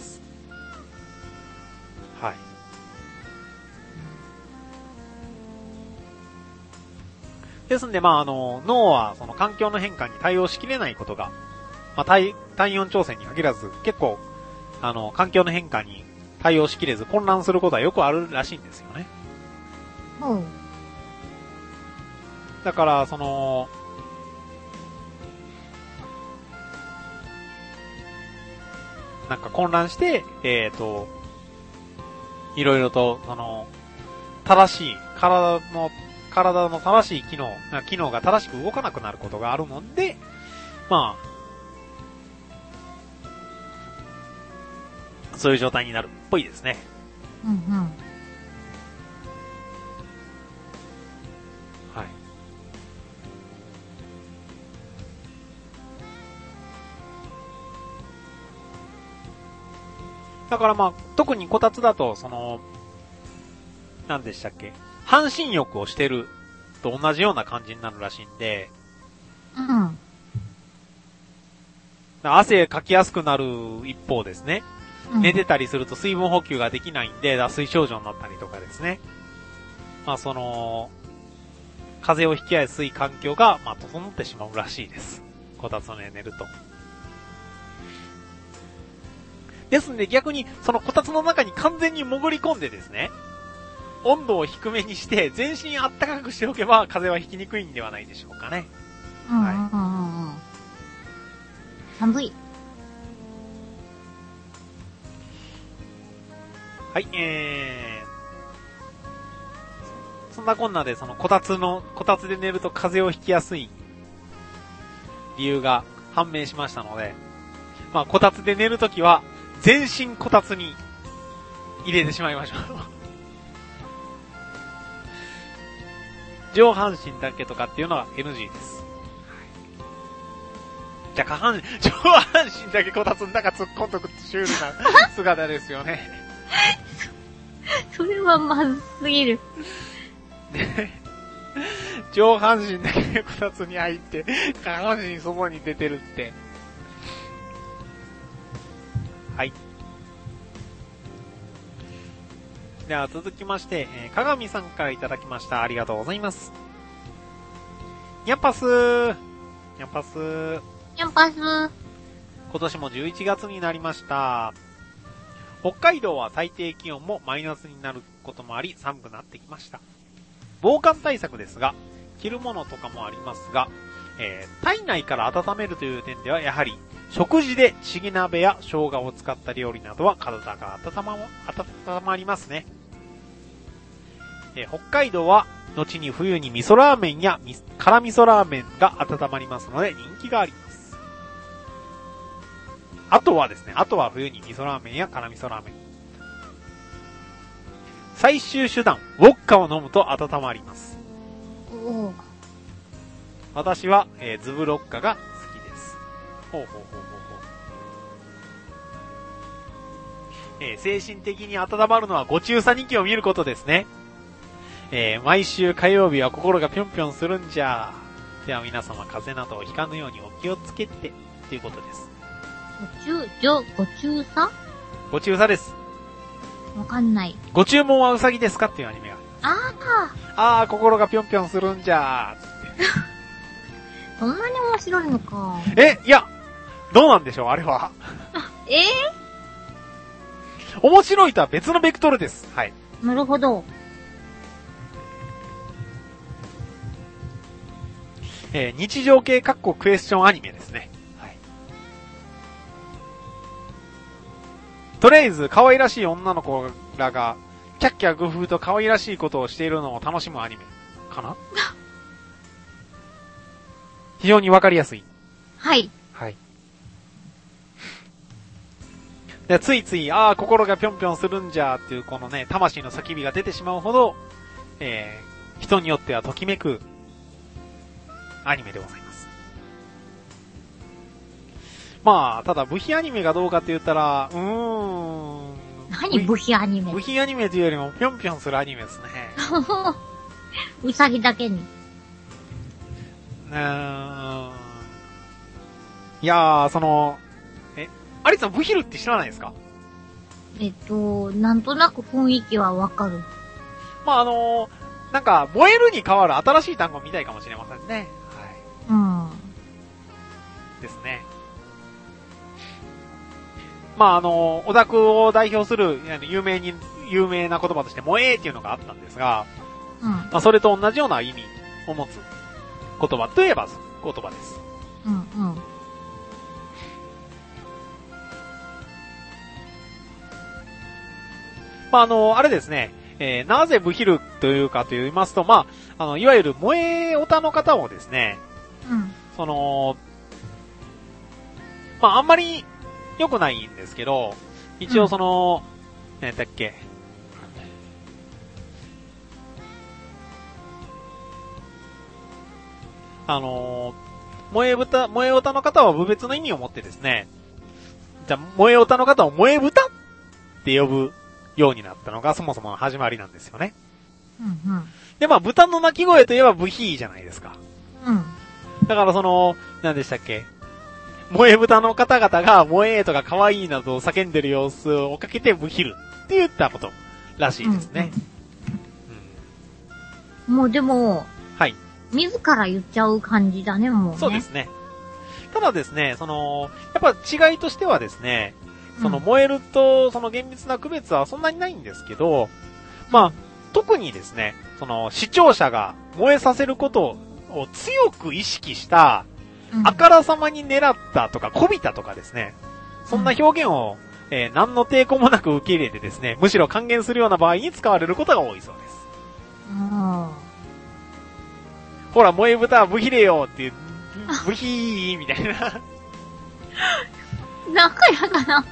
はい。ですんで、まあ脳は環境の変化に対応しきれないことが、まあ体温調整に限らず、結構、環境の変化に対応しきれず混乱することはよくあるらしいんですよね。 うん。 だから、なんか混乱して、いろいろと、正しい、体の正しい機能が正しく動かなくなることがあるので、まあ、そういう状態になるっぽいですね。 うんうん。 はい。だからまあ、特にこたつだと、何でしたっけ？半身浴をしてると同じような感じになるらしいんで、 うん。 汗かきやすくなる一方ですね。 うん、 寝てたりすると水分補給ができないんで、脱水症状になったりとかですね。まあ風邪をひきやすい環境が、まあ、整ってしまうらしいです。こたつで寝ると。ですんで逆に、こたつの中に完全に潜り込んでですね、温度を低めにして全身あったかくしておけば風邪はひきにくいんではないでしょうかね。 はい。寒い。 はい、そんなこんなでこたつで寝ると風邪をひきやすい理由が判明しましたので、まあこたつで寝るときは全身こたつに入れてしまいましょう。上半身だけとかっていうのは NG です。じゃあ上半身だけこたつの中突っ込んどくってシュールな姿ですよね。 それはまずすぎる。 上半身だけこたつに入って、下半身外に出てるって。はい。では続きまして、鏡さんからいただきました。ありがとうございます。ニャンパスー。ニャンパスー。 ニャンパスー。 今年も11月になりました。北海道は最低気温もマイナスになることもあり寒くなってきました。防寒対策ですが、着るものとかもありますが、体内から温めるという点ではやはり食事でチゲ鍋や生姜を使った料理などは体が温まりますね。北海道は後に冬に味噌ラーメンや辛味噌ラーメンが温まりますので人気があります。あとは冬に味噌ラーメンや辛味噌ラーメン。最終手段、ウォッカを飲むと温まります。 私は、ズブロッカが好きです。ほうほうほうほうほう。精神的に温まるのはご中佐2期を見ることですね。毎週火曜日は心がぴょんぴょんするんじゃ。では皆様風邪などをひかぬようにお気をつけて、ということです。 ご中佐？ ご中佐です。 わかんない。 ご注文はうさぎですかっていうアニメがある。心がぴょんぴょんするんじゃーつって。 そんなに面白いのか。 いや、どうなんでしょう、あれは。面白いとは別のベクトルです。はい。 なるほど。 日常系クエスチョンアニメですね。はい。とりあえず、可愛らしい女の子らが、キャッキャグフーと可愛らしいことをしているのを楽しむアニメ。かな非常にわかりやすい。 はい。 はい。でついつい、心がぴょんぴょんするんじゃーっていうこのね、魂の叫びが出てしまうほど、人によってはときめく、アニメでございます。まあ、ただ、部費アニメがどうかって言ったら、 何部費アニメ？ 部費アニメというよりも、ぴょんぴょんするアニメですね。 うさぎだけに。 いやー、アリさん、ブヒルって知らないですか？ なんとなく雰囲気はわかる。 まあ、なんか、燃えるに変わる新しい単語みたいかもしれませんね。はい。ですね。まあ、オタクを代表する、有名な言葉として、萌えっていうのがあったんですが、まあ、それと同じような意味を持つ言葉といえば言葉です。まあ、あれですね、なぜブヒルというかと言いますと、まあ、いわゆる萌えオタの方をですね、まあ、あんまり良くないんですけど、一応何だっけ、萌えオタの方は部別の意味を持ってですね、じゃあ、萌えオタの方を萌え豚って呼ぶようになったのがそもそもの始まりなんですよね。で、まあ、豚の鳴き声といえばブヒーじゃないですか。だから何でしたっけ、萌え豚の方々が萌えとか可愛いなどを叫んでる様子をかけてブヒルって言ったことらしいですね。 もうでも、 はい。 自ら言っちゃう感じだね、もうね。 そうですね。ただですね、やっぱ違いとしてはですね、燃えると、厳密な区別はそんなにないんですけど、まあ、特にですね、視聴者が燃えさせることを強く意識した、あからさまに狙ったとか、こびたとかですね、そんな表現を、何の抵抗もなく受け入れてですね、むしろ還元するような場合に使われることが多いそうです。ほら、萌え豚はブヒレよっていう、ブヒーみたいな。 なんかやだな。 だ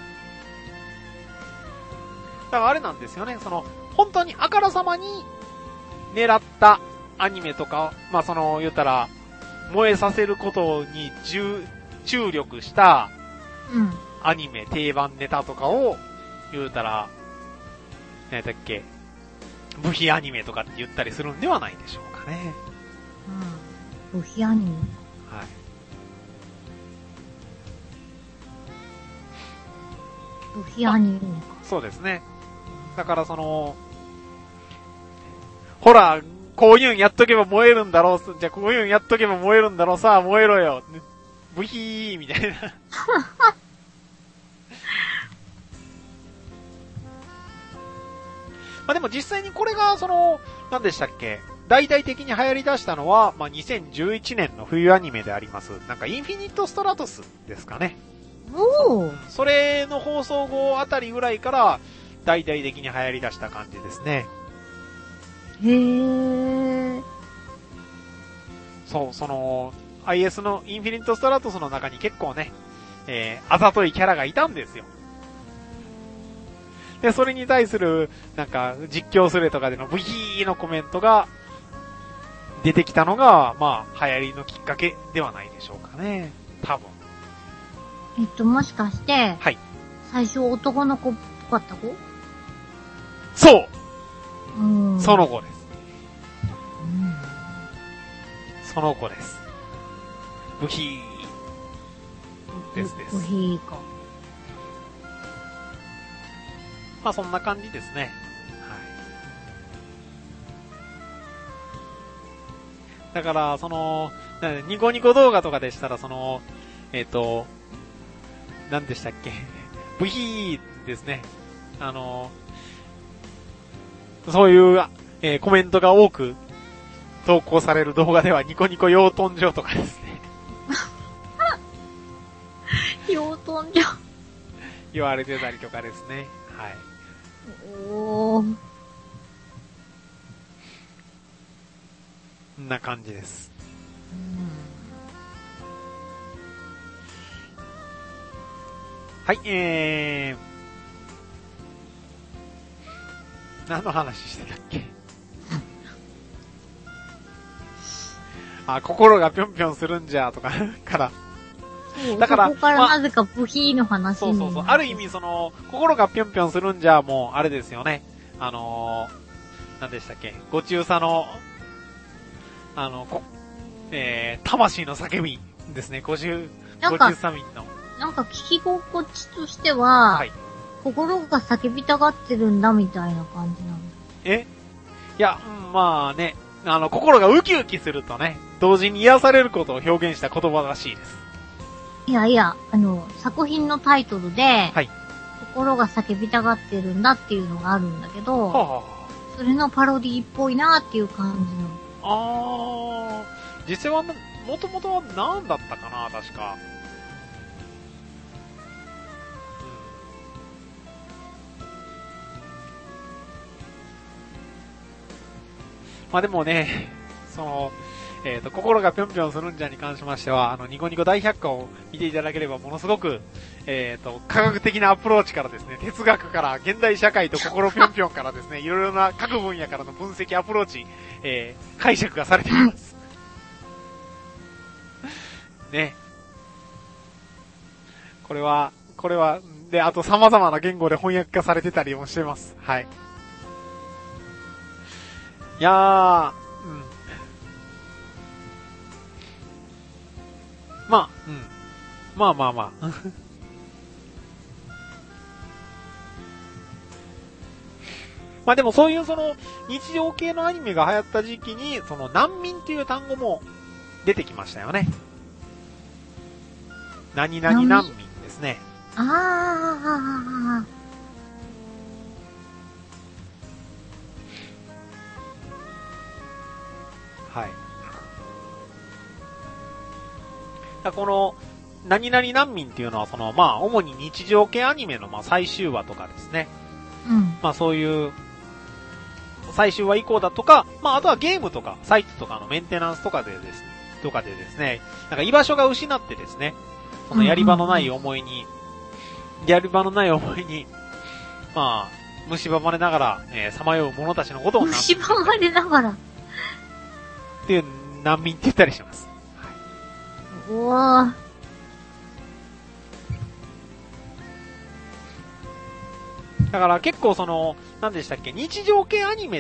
からあれなんですよね、本当にあからさまに狙ったアニメとか、まあ言ったら、燃えさせることに注力したアニメ、定番ネタとかを言うたら、何だっけ、部費アニメとかって言ったりするんではないでしょうかね。 部費アニメ。はい。部費アニメか。 そうですね。だからほら、こういうんやっとけば燃えるんだろう。じゃあこういうんやっとけば燃えるんだろう。さあ燃えろよ。ブヒーみたいな。まあでも実際にこれが何でしたっけ、大々的に流行り出したのは、まあ2011年の冬アニメであります。なんかインフィニットストラトスですかね。それの放送後あたりぐらいから大々的に流行り出した感じですね。そう、IS のインフィニットストラトスの中に結構ね、あざといキャラがいたんですよ。で、それに対する、なんか、実況するとかでのブヒーのコメントが出てきたのが、まあ、流行りのきっかけではないでしょうかね。多分。 もしかして、 はい。 最初男の子っぽかった子？ そう！その子です。その子です。ブヒー。です。 ブヒーか。 まあそんな感じですね。はい。だから、ニコニコ動画とかでしたら、何でしたっけブヒーですね。そういう、コメントが多く投稿される動画ではニコニコ養豚場とかですね。 養豚場言われてたりとかですね。はい。 おー。 こんな感じです。はい、何の話してたっけ心がぴょんぴょんするんじゃとかからだから、そこからなぜかブヒーの話に、 そう。ある意味心がぴょんぴょんするんじゃもう、あれですよね。何でしたっけご中佐の、魂の叫びですね。ご中佐民の。 なんか聞き心地としては、はい、心が叫びたがってるんだみたいな感じなんだ。 いや、まあね、心がウキウキするとね、同時に癒されることを表現した言葉らしいです。 いや、作品のタイトルで、 はい、 心が叫びたがってるんだっていうのがあるんだけど、 はそれのパロディっぽいなっていう感じの。実際は、もともとは何だったかな、確か。まあでもね、心がぴょんぴょんするんじゃに関しましては、ニコニコ大百科を見ていただければものすごく、科学的なアプローチからですね、哲学から現代社会と心ぴょんぴょんからですね、いろいろな各分野からの分析アプローチ、解釈がされています。ね。これは、で、あと様々な言語で翻訳化されてたりもしてます。はい。いやー、まあ。まあでもそういう日常系のアニメが流行った時期に、難民っていう単語も出てきましたよね。何々難民ですね。はい。この、何々難民っていうのはまあ、主に日常系アニメの最終話とかですね。まあそういう、最終話以降だとか、まああとはゲームとか、サイトとかのメンテナンスとかでですね、なんか居場所が失ってですね、やり場のない思いに、まあ、蝕まれながら、さまよう者たちのことを蝕まれながらっていう難民って言ったりします。 はい、うわだから結構何でしたっけ、日常系アニメって、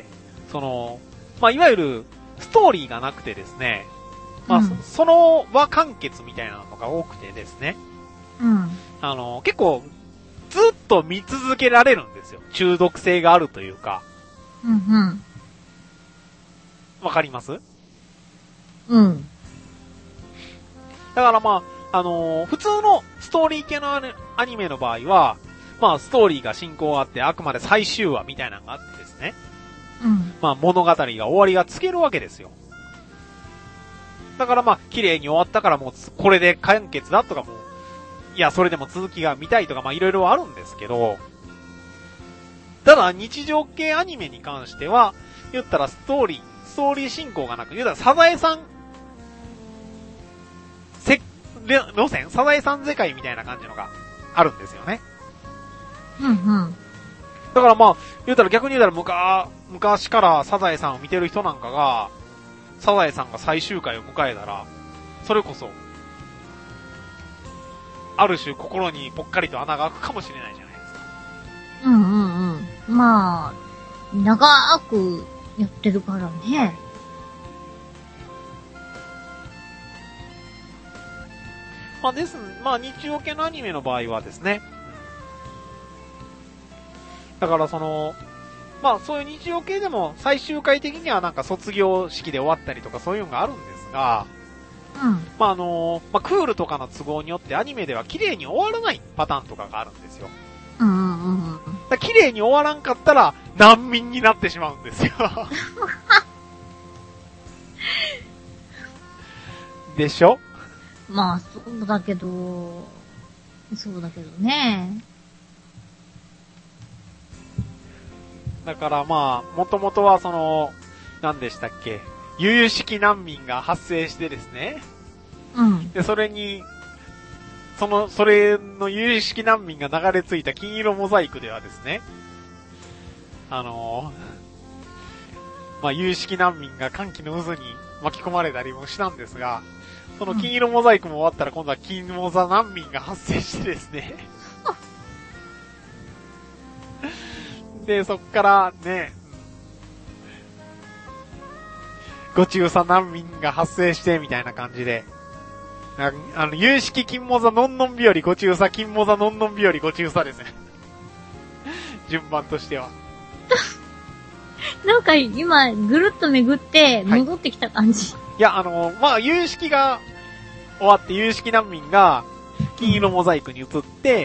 まあいわゆるストーリーがなくてですね、まあ、話完結みたいなのが多くてですね、結構、ずっと見続けられるんですよ。中毒性があるというか。わかります？だからまあ、普通のストーリー系のアニメの場合は、まあ、ストーリーが進行があって、あくまで最終話みたいなのがあってですね。まあ、物語が終わりがつけるわけですよ。だからまあ、綺麗に終わったからもう、これで完結だとかもう、いや、それでも続きが見たいとかまあ、いろいろあるんですけど、ただ、日常系アニメに関しては、言ったらストーリー進行がなく、言ったらサザエさん、サザエさん世界みたいな感じのがあるんですよね。だからまあ、逆に言うたら昔からサザエさんを見てる人なんかが、 サザエさんが最終回を迎えたら、それこそ、ある種心にぽっかりと穴が開くかもしれないじゃないですか。 うんうんうん。まあ、長くやってるからね。 まあ日曜系のアニメの場合はですね。だからまあそういう日曜系でも最終回的にはなんか卒業式で終わったりとかそういうのがあるんですが、 うん。 まあクールとかの都合によってアニメでは綺麗に終わらないパターンとかがあるんですよ。 うんうんうん。 綺麗に終わらんかったら難民になってしまうんですよ。でしょ？ まあ、そうだけどね。 だからまあ、もともとは何でしたっけ？由々しき難民が発生してですね。 うん。 で、それに、それの由々しき難民が流れ着いた金色モザイクではですね、まあ、由々しき難民が歓喜の渦に巻き込まれたりもしたんですが、その金色モザイクも終わったら今度は金モザ難民が発生してですね。で、そっからね、ご中佐難民が発生してみたいな感じで、有識金モザのんのん日和ご中佐、金モザのんのん日和ご中佐ですね。順番としては。 なんか今、ぐるっと巡って戻ってきた感じ。 はい、いや、まあ、有識が終わって有識難民が金色モザイクに移って、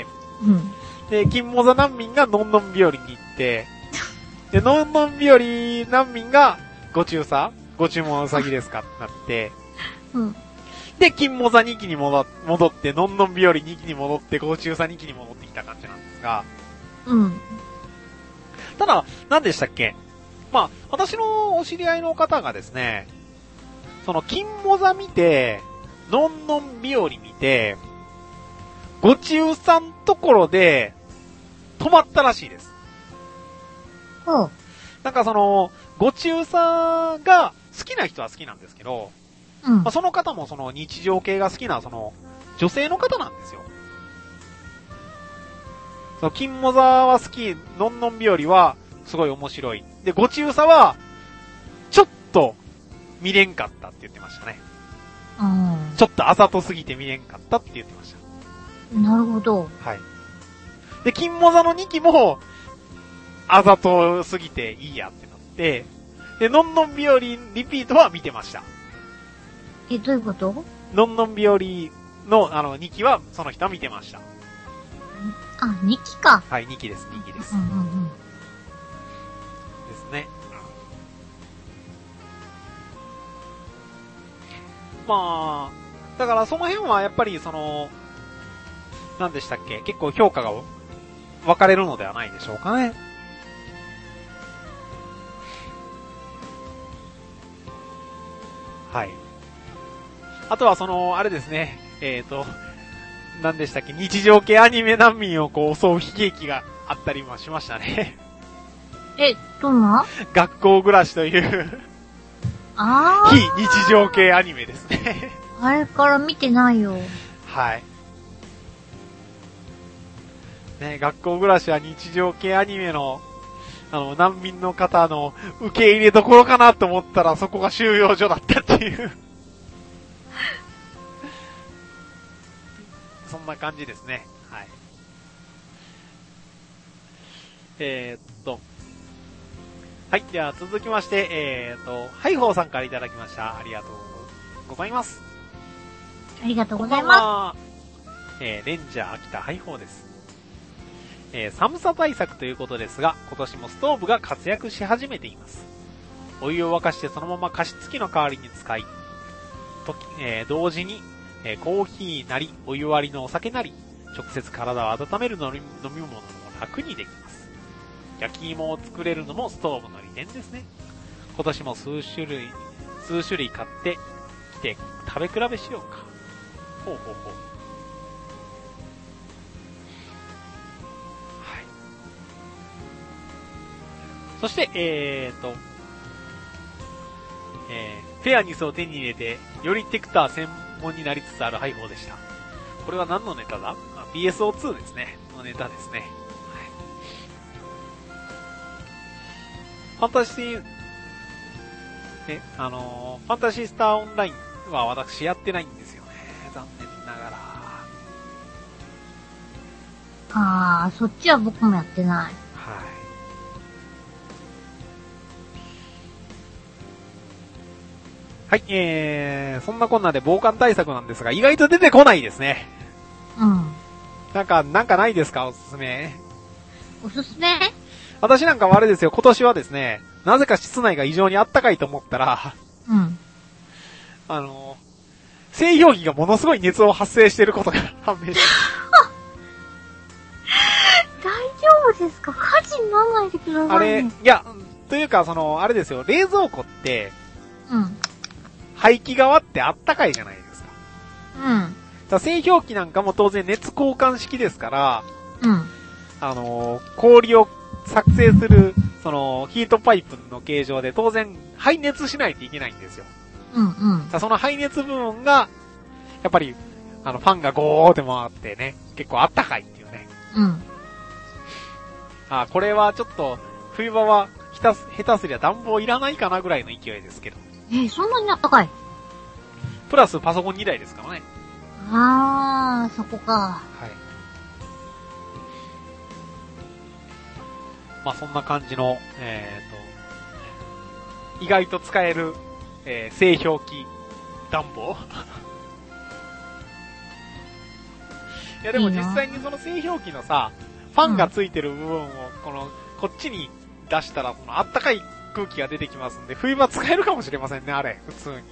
うん。 で、金モザ難民がのんのん日和に行って、で、のんのん日和難民がご中佐ご注文はうさぎですかってなって、 うん。 で、金モザ2期に戻って、のんのん日和2期に戻って、ご中佐2期に戻ってきた感じなんですが、 うん。 ただ、何でしたっけ？まあ、私のお知り合いの方がですね、金モザ見て、のんのん日和見て、ご中佐のところで、止まったらしいです。 ほう。 なんかご中佐が好きな人は好きなんですけど、 うん。 まあ、その方も日常系が好きな女性の方なんですよ。金モザは好き、のんのん日和はすごい面白い。で、ご中佐は、ちょっと見れんかったって言ってましたね。 うん。 ちょっとあざとすぎて見れんかったって言ってました。 なるほど。 はい。で、金モザの2期も、あざとすぎていいやってなって、で、のんのん日和リピートは見てました。 どういうこと？ のんのん日和の2期はその人は見てました。 あ、2期か。 はい、2期です、2期です。 うんうんうん。 ですね。まあ、だからその辺はやっぱり何でしたっけ？結構評価が分かれるのではないでしょうかね。はい。あとはあれですね、何でしたっけ、日常系アニメ難民を襲う悲劇があったりもしましたね。 どんな？ 学校暮らしという非日常系アニメですね。 あれから見てないよ。 はい。ね、学校暮らしは日常系アニメの難民の方の受け入れどころかなと思ったらそこが収容所だったっていうそんな感じですね。はい。はい。では続きまして、ハイホーさんからいただきました。ありがとうございます。 ありがとうございます。レンジャー秋田ハイホーです。寒さ対策ということですが、今年もストーブが活躍し始めています。お湯を沸かしてそのまま加湿器の代わりに使い、同時に、コーヒーなり、お湯割りのお酒なり、直接体を温める飲み物も楽にできます。焼き芋を作れるのもストーブの利点ですね。今年も数種類買ってきて食べ比べしようか。ほうほうほう。はい。そして、 フェアニスを手に入れて、よりテクター専門になりつつあるハイホーでした。これは何のネタだ？ BSO2 ですね。のネタですね。はい、ファンタジー、ファンタジースターオンラインは私やってないんですよね。残念ながら。 そっちは僕もやってない。はい。 はい、そんなこんなで防寒対策なんですが、意外と出てこないですね。 うん。 なんかないですか？おすすめ。 おすすめ？ 私なんかはあれですよ、今年はですね、なぜか室内が異常に暖かいと思ったら、 うん。 製氷機がものすごい熱を発生していることが判明した。 大丈夫ですか？火事にならないでくださいね。 いや、というか、あれですよ、冷蔵庫って、 うん。 排気側ってあったかいじゃないですか。 うん。 製氷機なんかも当然熱交換式ですから、 うん。 氷を作成する、ヒートパイプの形状で当然排熱しないといけないんですよ。 うんうん。 その排熱部分が、やっぱり、ファンがゴーって回ってね、結構あったかいっていうね。 うん。 これはちょっと、冬場は下手すりゃ暖房いらないかなぐらいの勢いですけど。 そんなにあったかい？ プラスパソコン2台ですからね。 そこか。はい。 まあそんな感じの、意外と使える、製氷機暖房いやでも実際にその製氷機のさ、ファンがついてる部分を、こっちに出したら、あったかい空気が出てきますんで、冬場使えるかもしれませんね、あれ、普通に。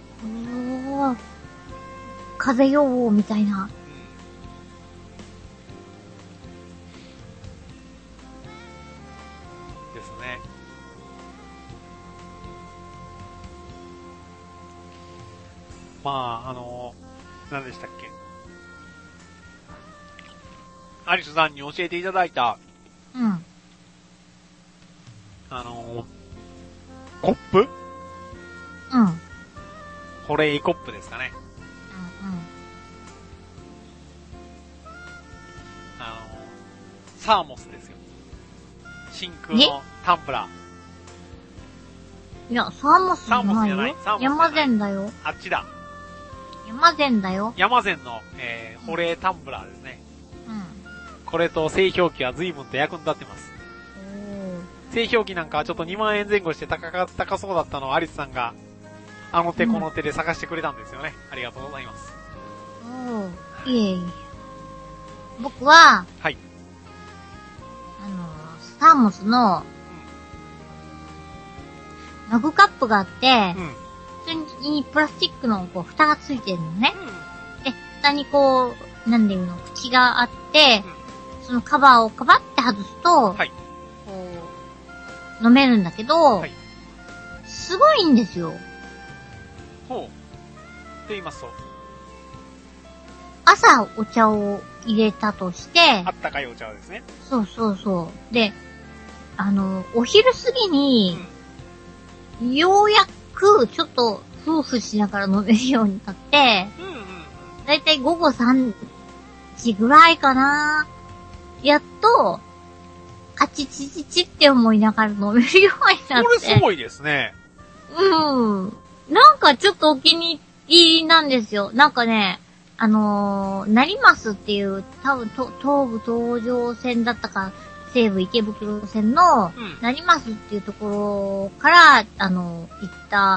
風予報みたいな。 ですね。まあ、何でしたっけ。アリスさんに教えていただいた、 うん。 コップ？ うん。 保冷コップですかね。 うんうん。 サーモスですよ。真空のタンブラー。いや、サーモスじゃないよ。山善だよ。 あっちだ。 山善だよ。 山善の、保冷タンブラーですね。 うん。 これと製氷機は随分と役に立ってます。製氷機なんかはちょっと2万円前後して高そうだったのをアリスさんが、あの手この手で探してくれたんですよね。ありがとうございます。 いえいえ。僕は、 はい。 サーモスの、マグカップがあって、普通にプラスチックの蓋がついてるのね。で、蓋に口があって、そのカバーをカバって外すと、飲めるんだけど、すごいんですよ。 ほう。って言いますと。 朝お茶を入れたとして、 あったかいお茶ですね。 そう。で、お昼過ぎに、ようやくちょっと夫婦しながら飲めるようになって、だいたい午後3時ぐらいかな。やっと、あちちちちって思いながら飲めるようになって。 これすごいですね。 なんかちょっとお気に入りなんですよ。なんかね、成増っていう、多分東武東上線だったか、西武池袋線の、成増っていうところから、行った、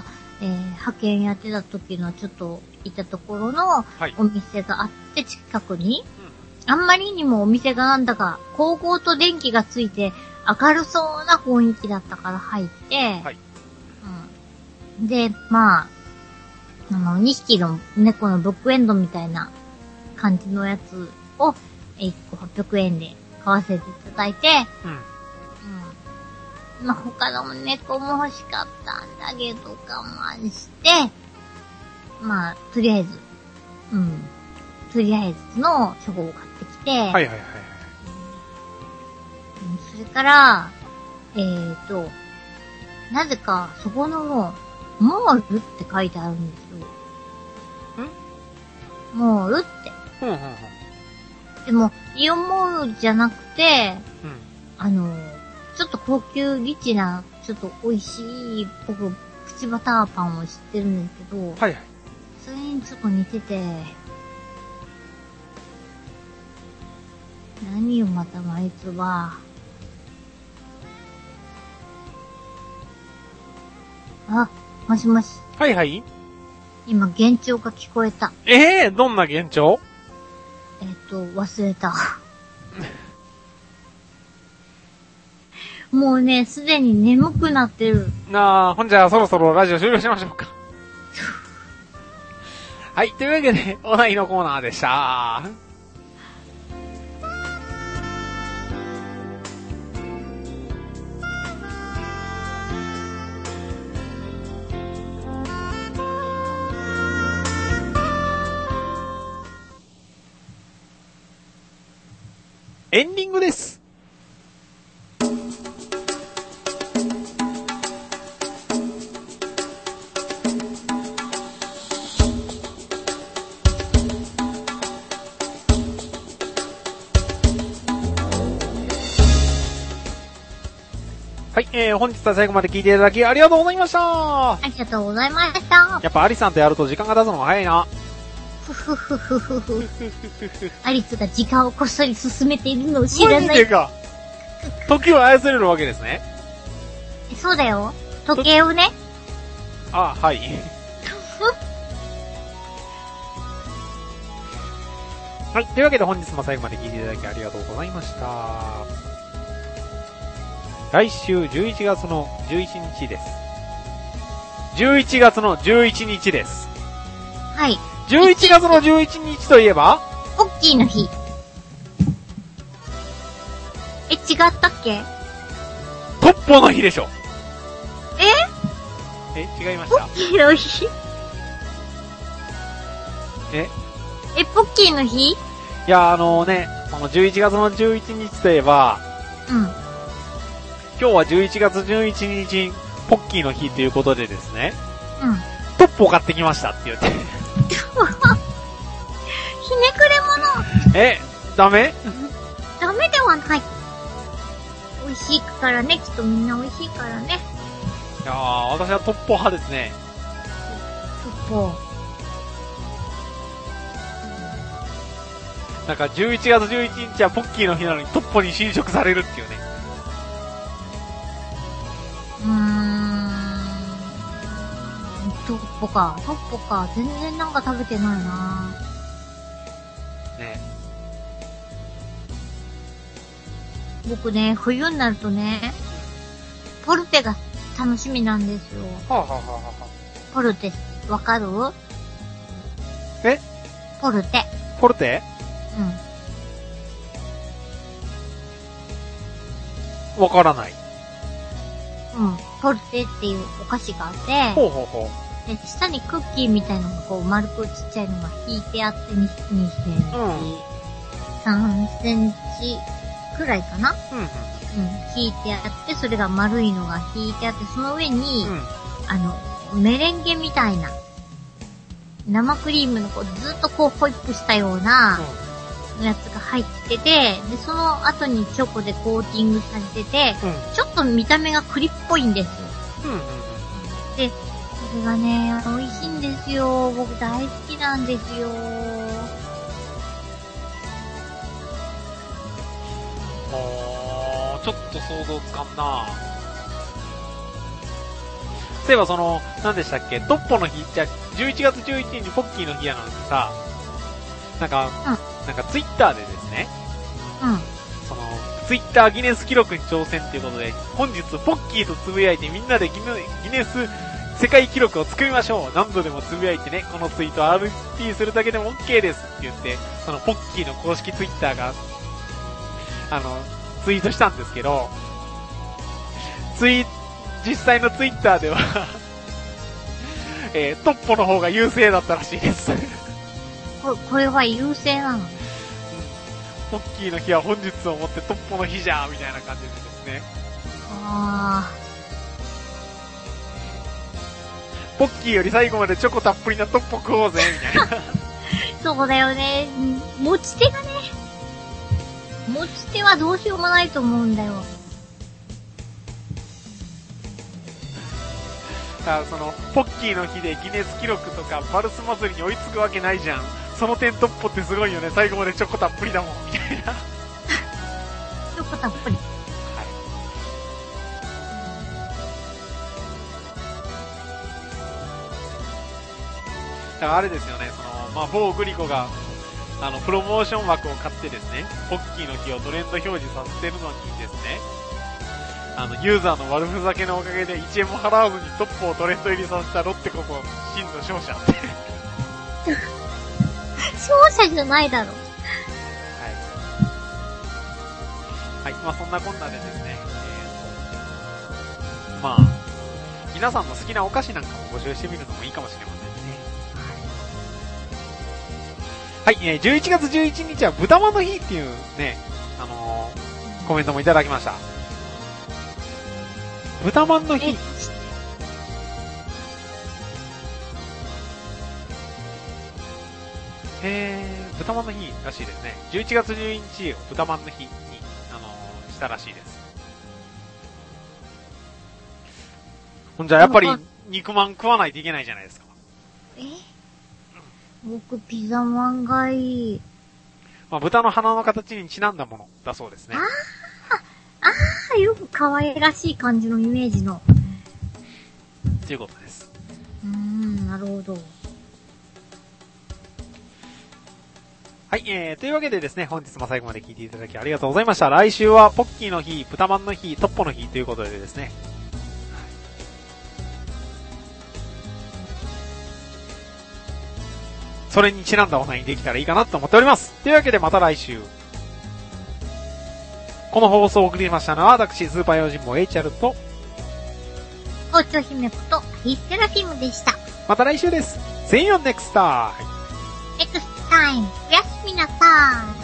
派遣やってた時のちょっと行ったところのお店があって近くに、あんまりにもお店がなんだか、光合と電気がついて明るそうな雰囲気だったから入って、で、まあ、2匹の猫のブックエンドみたいな感じのやつを、1個800円で買わせていただいて、まあ、他の猫も欲しかったんだけど我慢して、まあ、とりあえずのチョコを買ってきて、それから、なぜか、そこの、 モールって書いてあるんですよ。モールって。でも、イオンモールじゃなくて、ちょっと高級リッチな、ちょっと美味しい、僕、プチバターパンを知ってるんですけど、 はいはい。 それにちょっと似てて、何よまたあいつは。あ、もしもし。 はいはい。 今、幻聴が聞こえた。 どんな幻聴？ 忘れた。もうね、すでに眠くなってる。 ほんじゃそろそろラジオ終了しましょうか。はい、というわけで、お題のコーナーでした。エンディングです。はい、本日は最後まで聞いていただきありがとうございました。 ありがとうございました。 やっぱアリさんとやると時間が経つのが早いな。 アリスが時間をこっそり進めているのを知らない。 マジでか。時を操れるわけですね。 そうだよ。時計をね。 あ、はい。はい。というわけで本日も最後まで聞いていただきありがとうございました。来週11月の11日です。11月の11日です。 はい。 11月の11日といえばポッキーの日。違ったっけ？ トッポの日でしょ。違いました。 ポッキーの日？ポッキーの日？ いや、この11月の11日といえば、今日は11月11日、ポッキーの日ということでですね。トッポ買ってきましたって言って。ひねくれ者。ダメ？ ダメではない。美味しいからね、きっとみんな美味しいからね。 いやー、私はトッポ派ですね。 トッポ。 なんか11月11日はポッキーの日なのにトッポに侵食されるっていうね。 トッポか。全然なんか食べてないなね。 僕ね、冬になるとね、ポルテが楽しみなんですよ。ポルテ、わかる？ポルテ。 ポルテ？わからない。 ポルテっていうお菓子があって、で、下にクッキーみたいなのがこう丸くちっちゃいのが引いてあって、2センチ、3センチくらいかな？引いてあって、それが丸いのが引いてあって、その上に、メレンゲみたいな、生クリームのこうずっとこうホイップしたような、やつが入ってて、で、その後にチョコでコーティングされてて、ちょっと見た目が栗っぽいんですよ。で、それがね、美味しいんですよ。僕大好きなんですよ。 ちょっと想像つかんな。そういえば何でしたっけ、トッポの日、じゃあ11月11日にポッキーの日やのにさ、なんかツイッターでですね、ツイッターギネス記録に挑戦っていうことで、本日ポッキーとつぶやいてみんなでギネス世界記録を作りましょう。何度でもつぶやいてね、このツイート RT するだけでも OK ですって言って、そのポッキーの公式ツイッターが、ツイートしたんですけど、実際のツイッターでは、トッポの方が優勢だったらしいです。 これは優勢なの？ ポッキーの日は本日をもってトッポの日じゃーみたいな感じでですね。 ポッキーより最後までチョコたっぷりなトッポ食おうぜ、みたいな。 そうだよね。持ち手がね。持ち手はどうしようもないと思うんだよ。 その、ポッキーの日でギネス記録とかバルス祭りに追いつくわけないじゃん。その点トッポってすごいよね。最後までチョコたっぷりだもん、みたいな。 チョコたっぷり。 だからあれですよね、某グリコが、プロモーション枠を買ってですね、ポッキーの日をトレンド表示させてるのにですね、ユーザーの悪ふざけのおかげで1円も払わずにトップをトレンド入りさせたロッテこそ真の勝者って。 勝者じゃないだろ。 はい。まあそんなこんなでですね、まあ、皆さんの好きなお菓子なんかも募集してみるのもいいかもしれませんね。はい、11月11日は豚まんの日っていうね、コメントもいただきました。豚まんの日。豚まんの日らしいですね。11月12日を豚まんの日に、したらしいです。ほんじゃ、やっぱり肉まん食わないといけないじゃないですか。 僕、ピザまんがいい。 まあ、豚の鼻の形にちなんだものだそうですね。 よく可愛らしい感じのイメージの。 ということです。 なるほど。 はい、というわけでですね、本日も最後まで聞いていただきありがとうございました。来週はポッキーの日、豚まんの日、トッポの日ということでですね。それにちなんだお題にできたらいいかなと思っております。というわけでまた来週。この放送を送りましたのは私、スーパー用心棒 HR と、 包丁姫ことヒステラフィムでした。 また来週です。See you next time. Next time. おやすみなさい。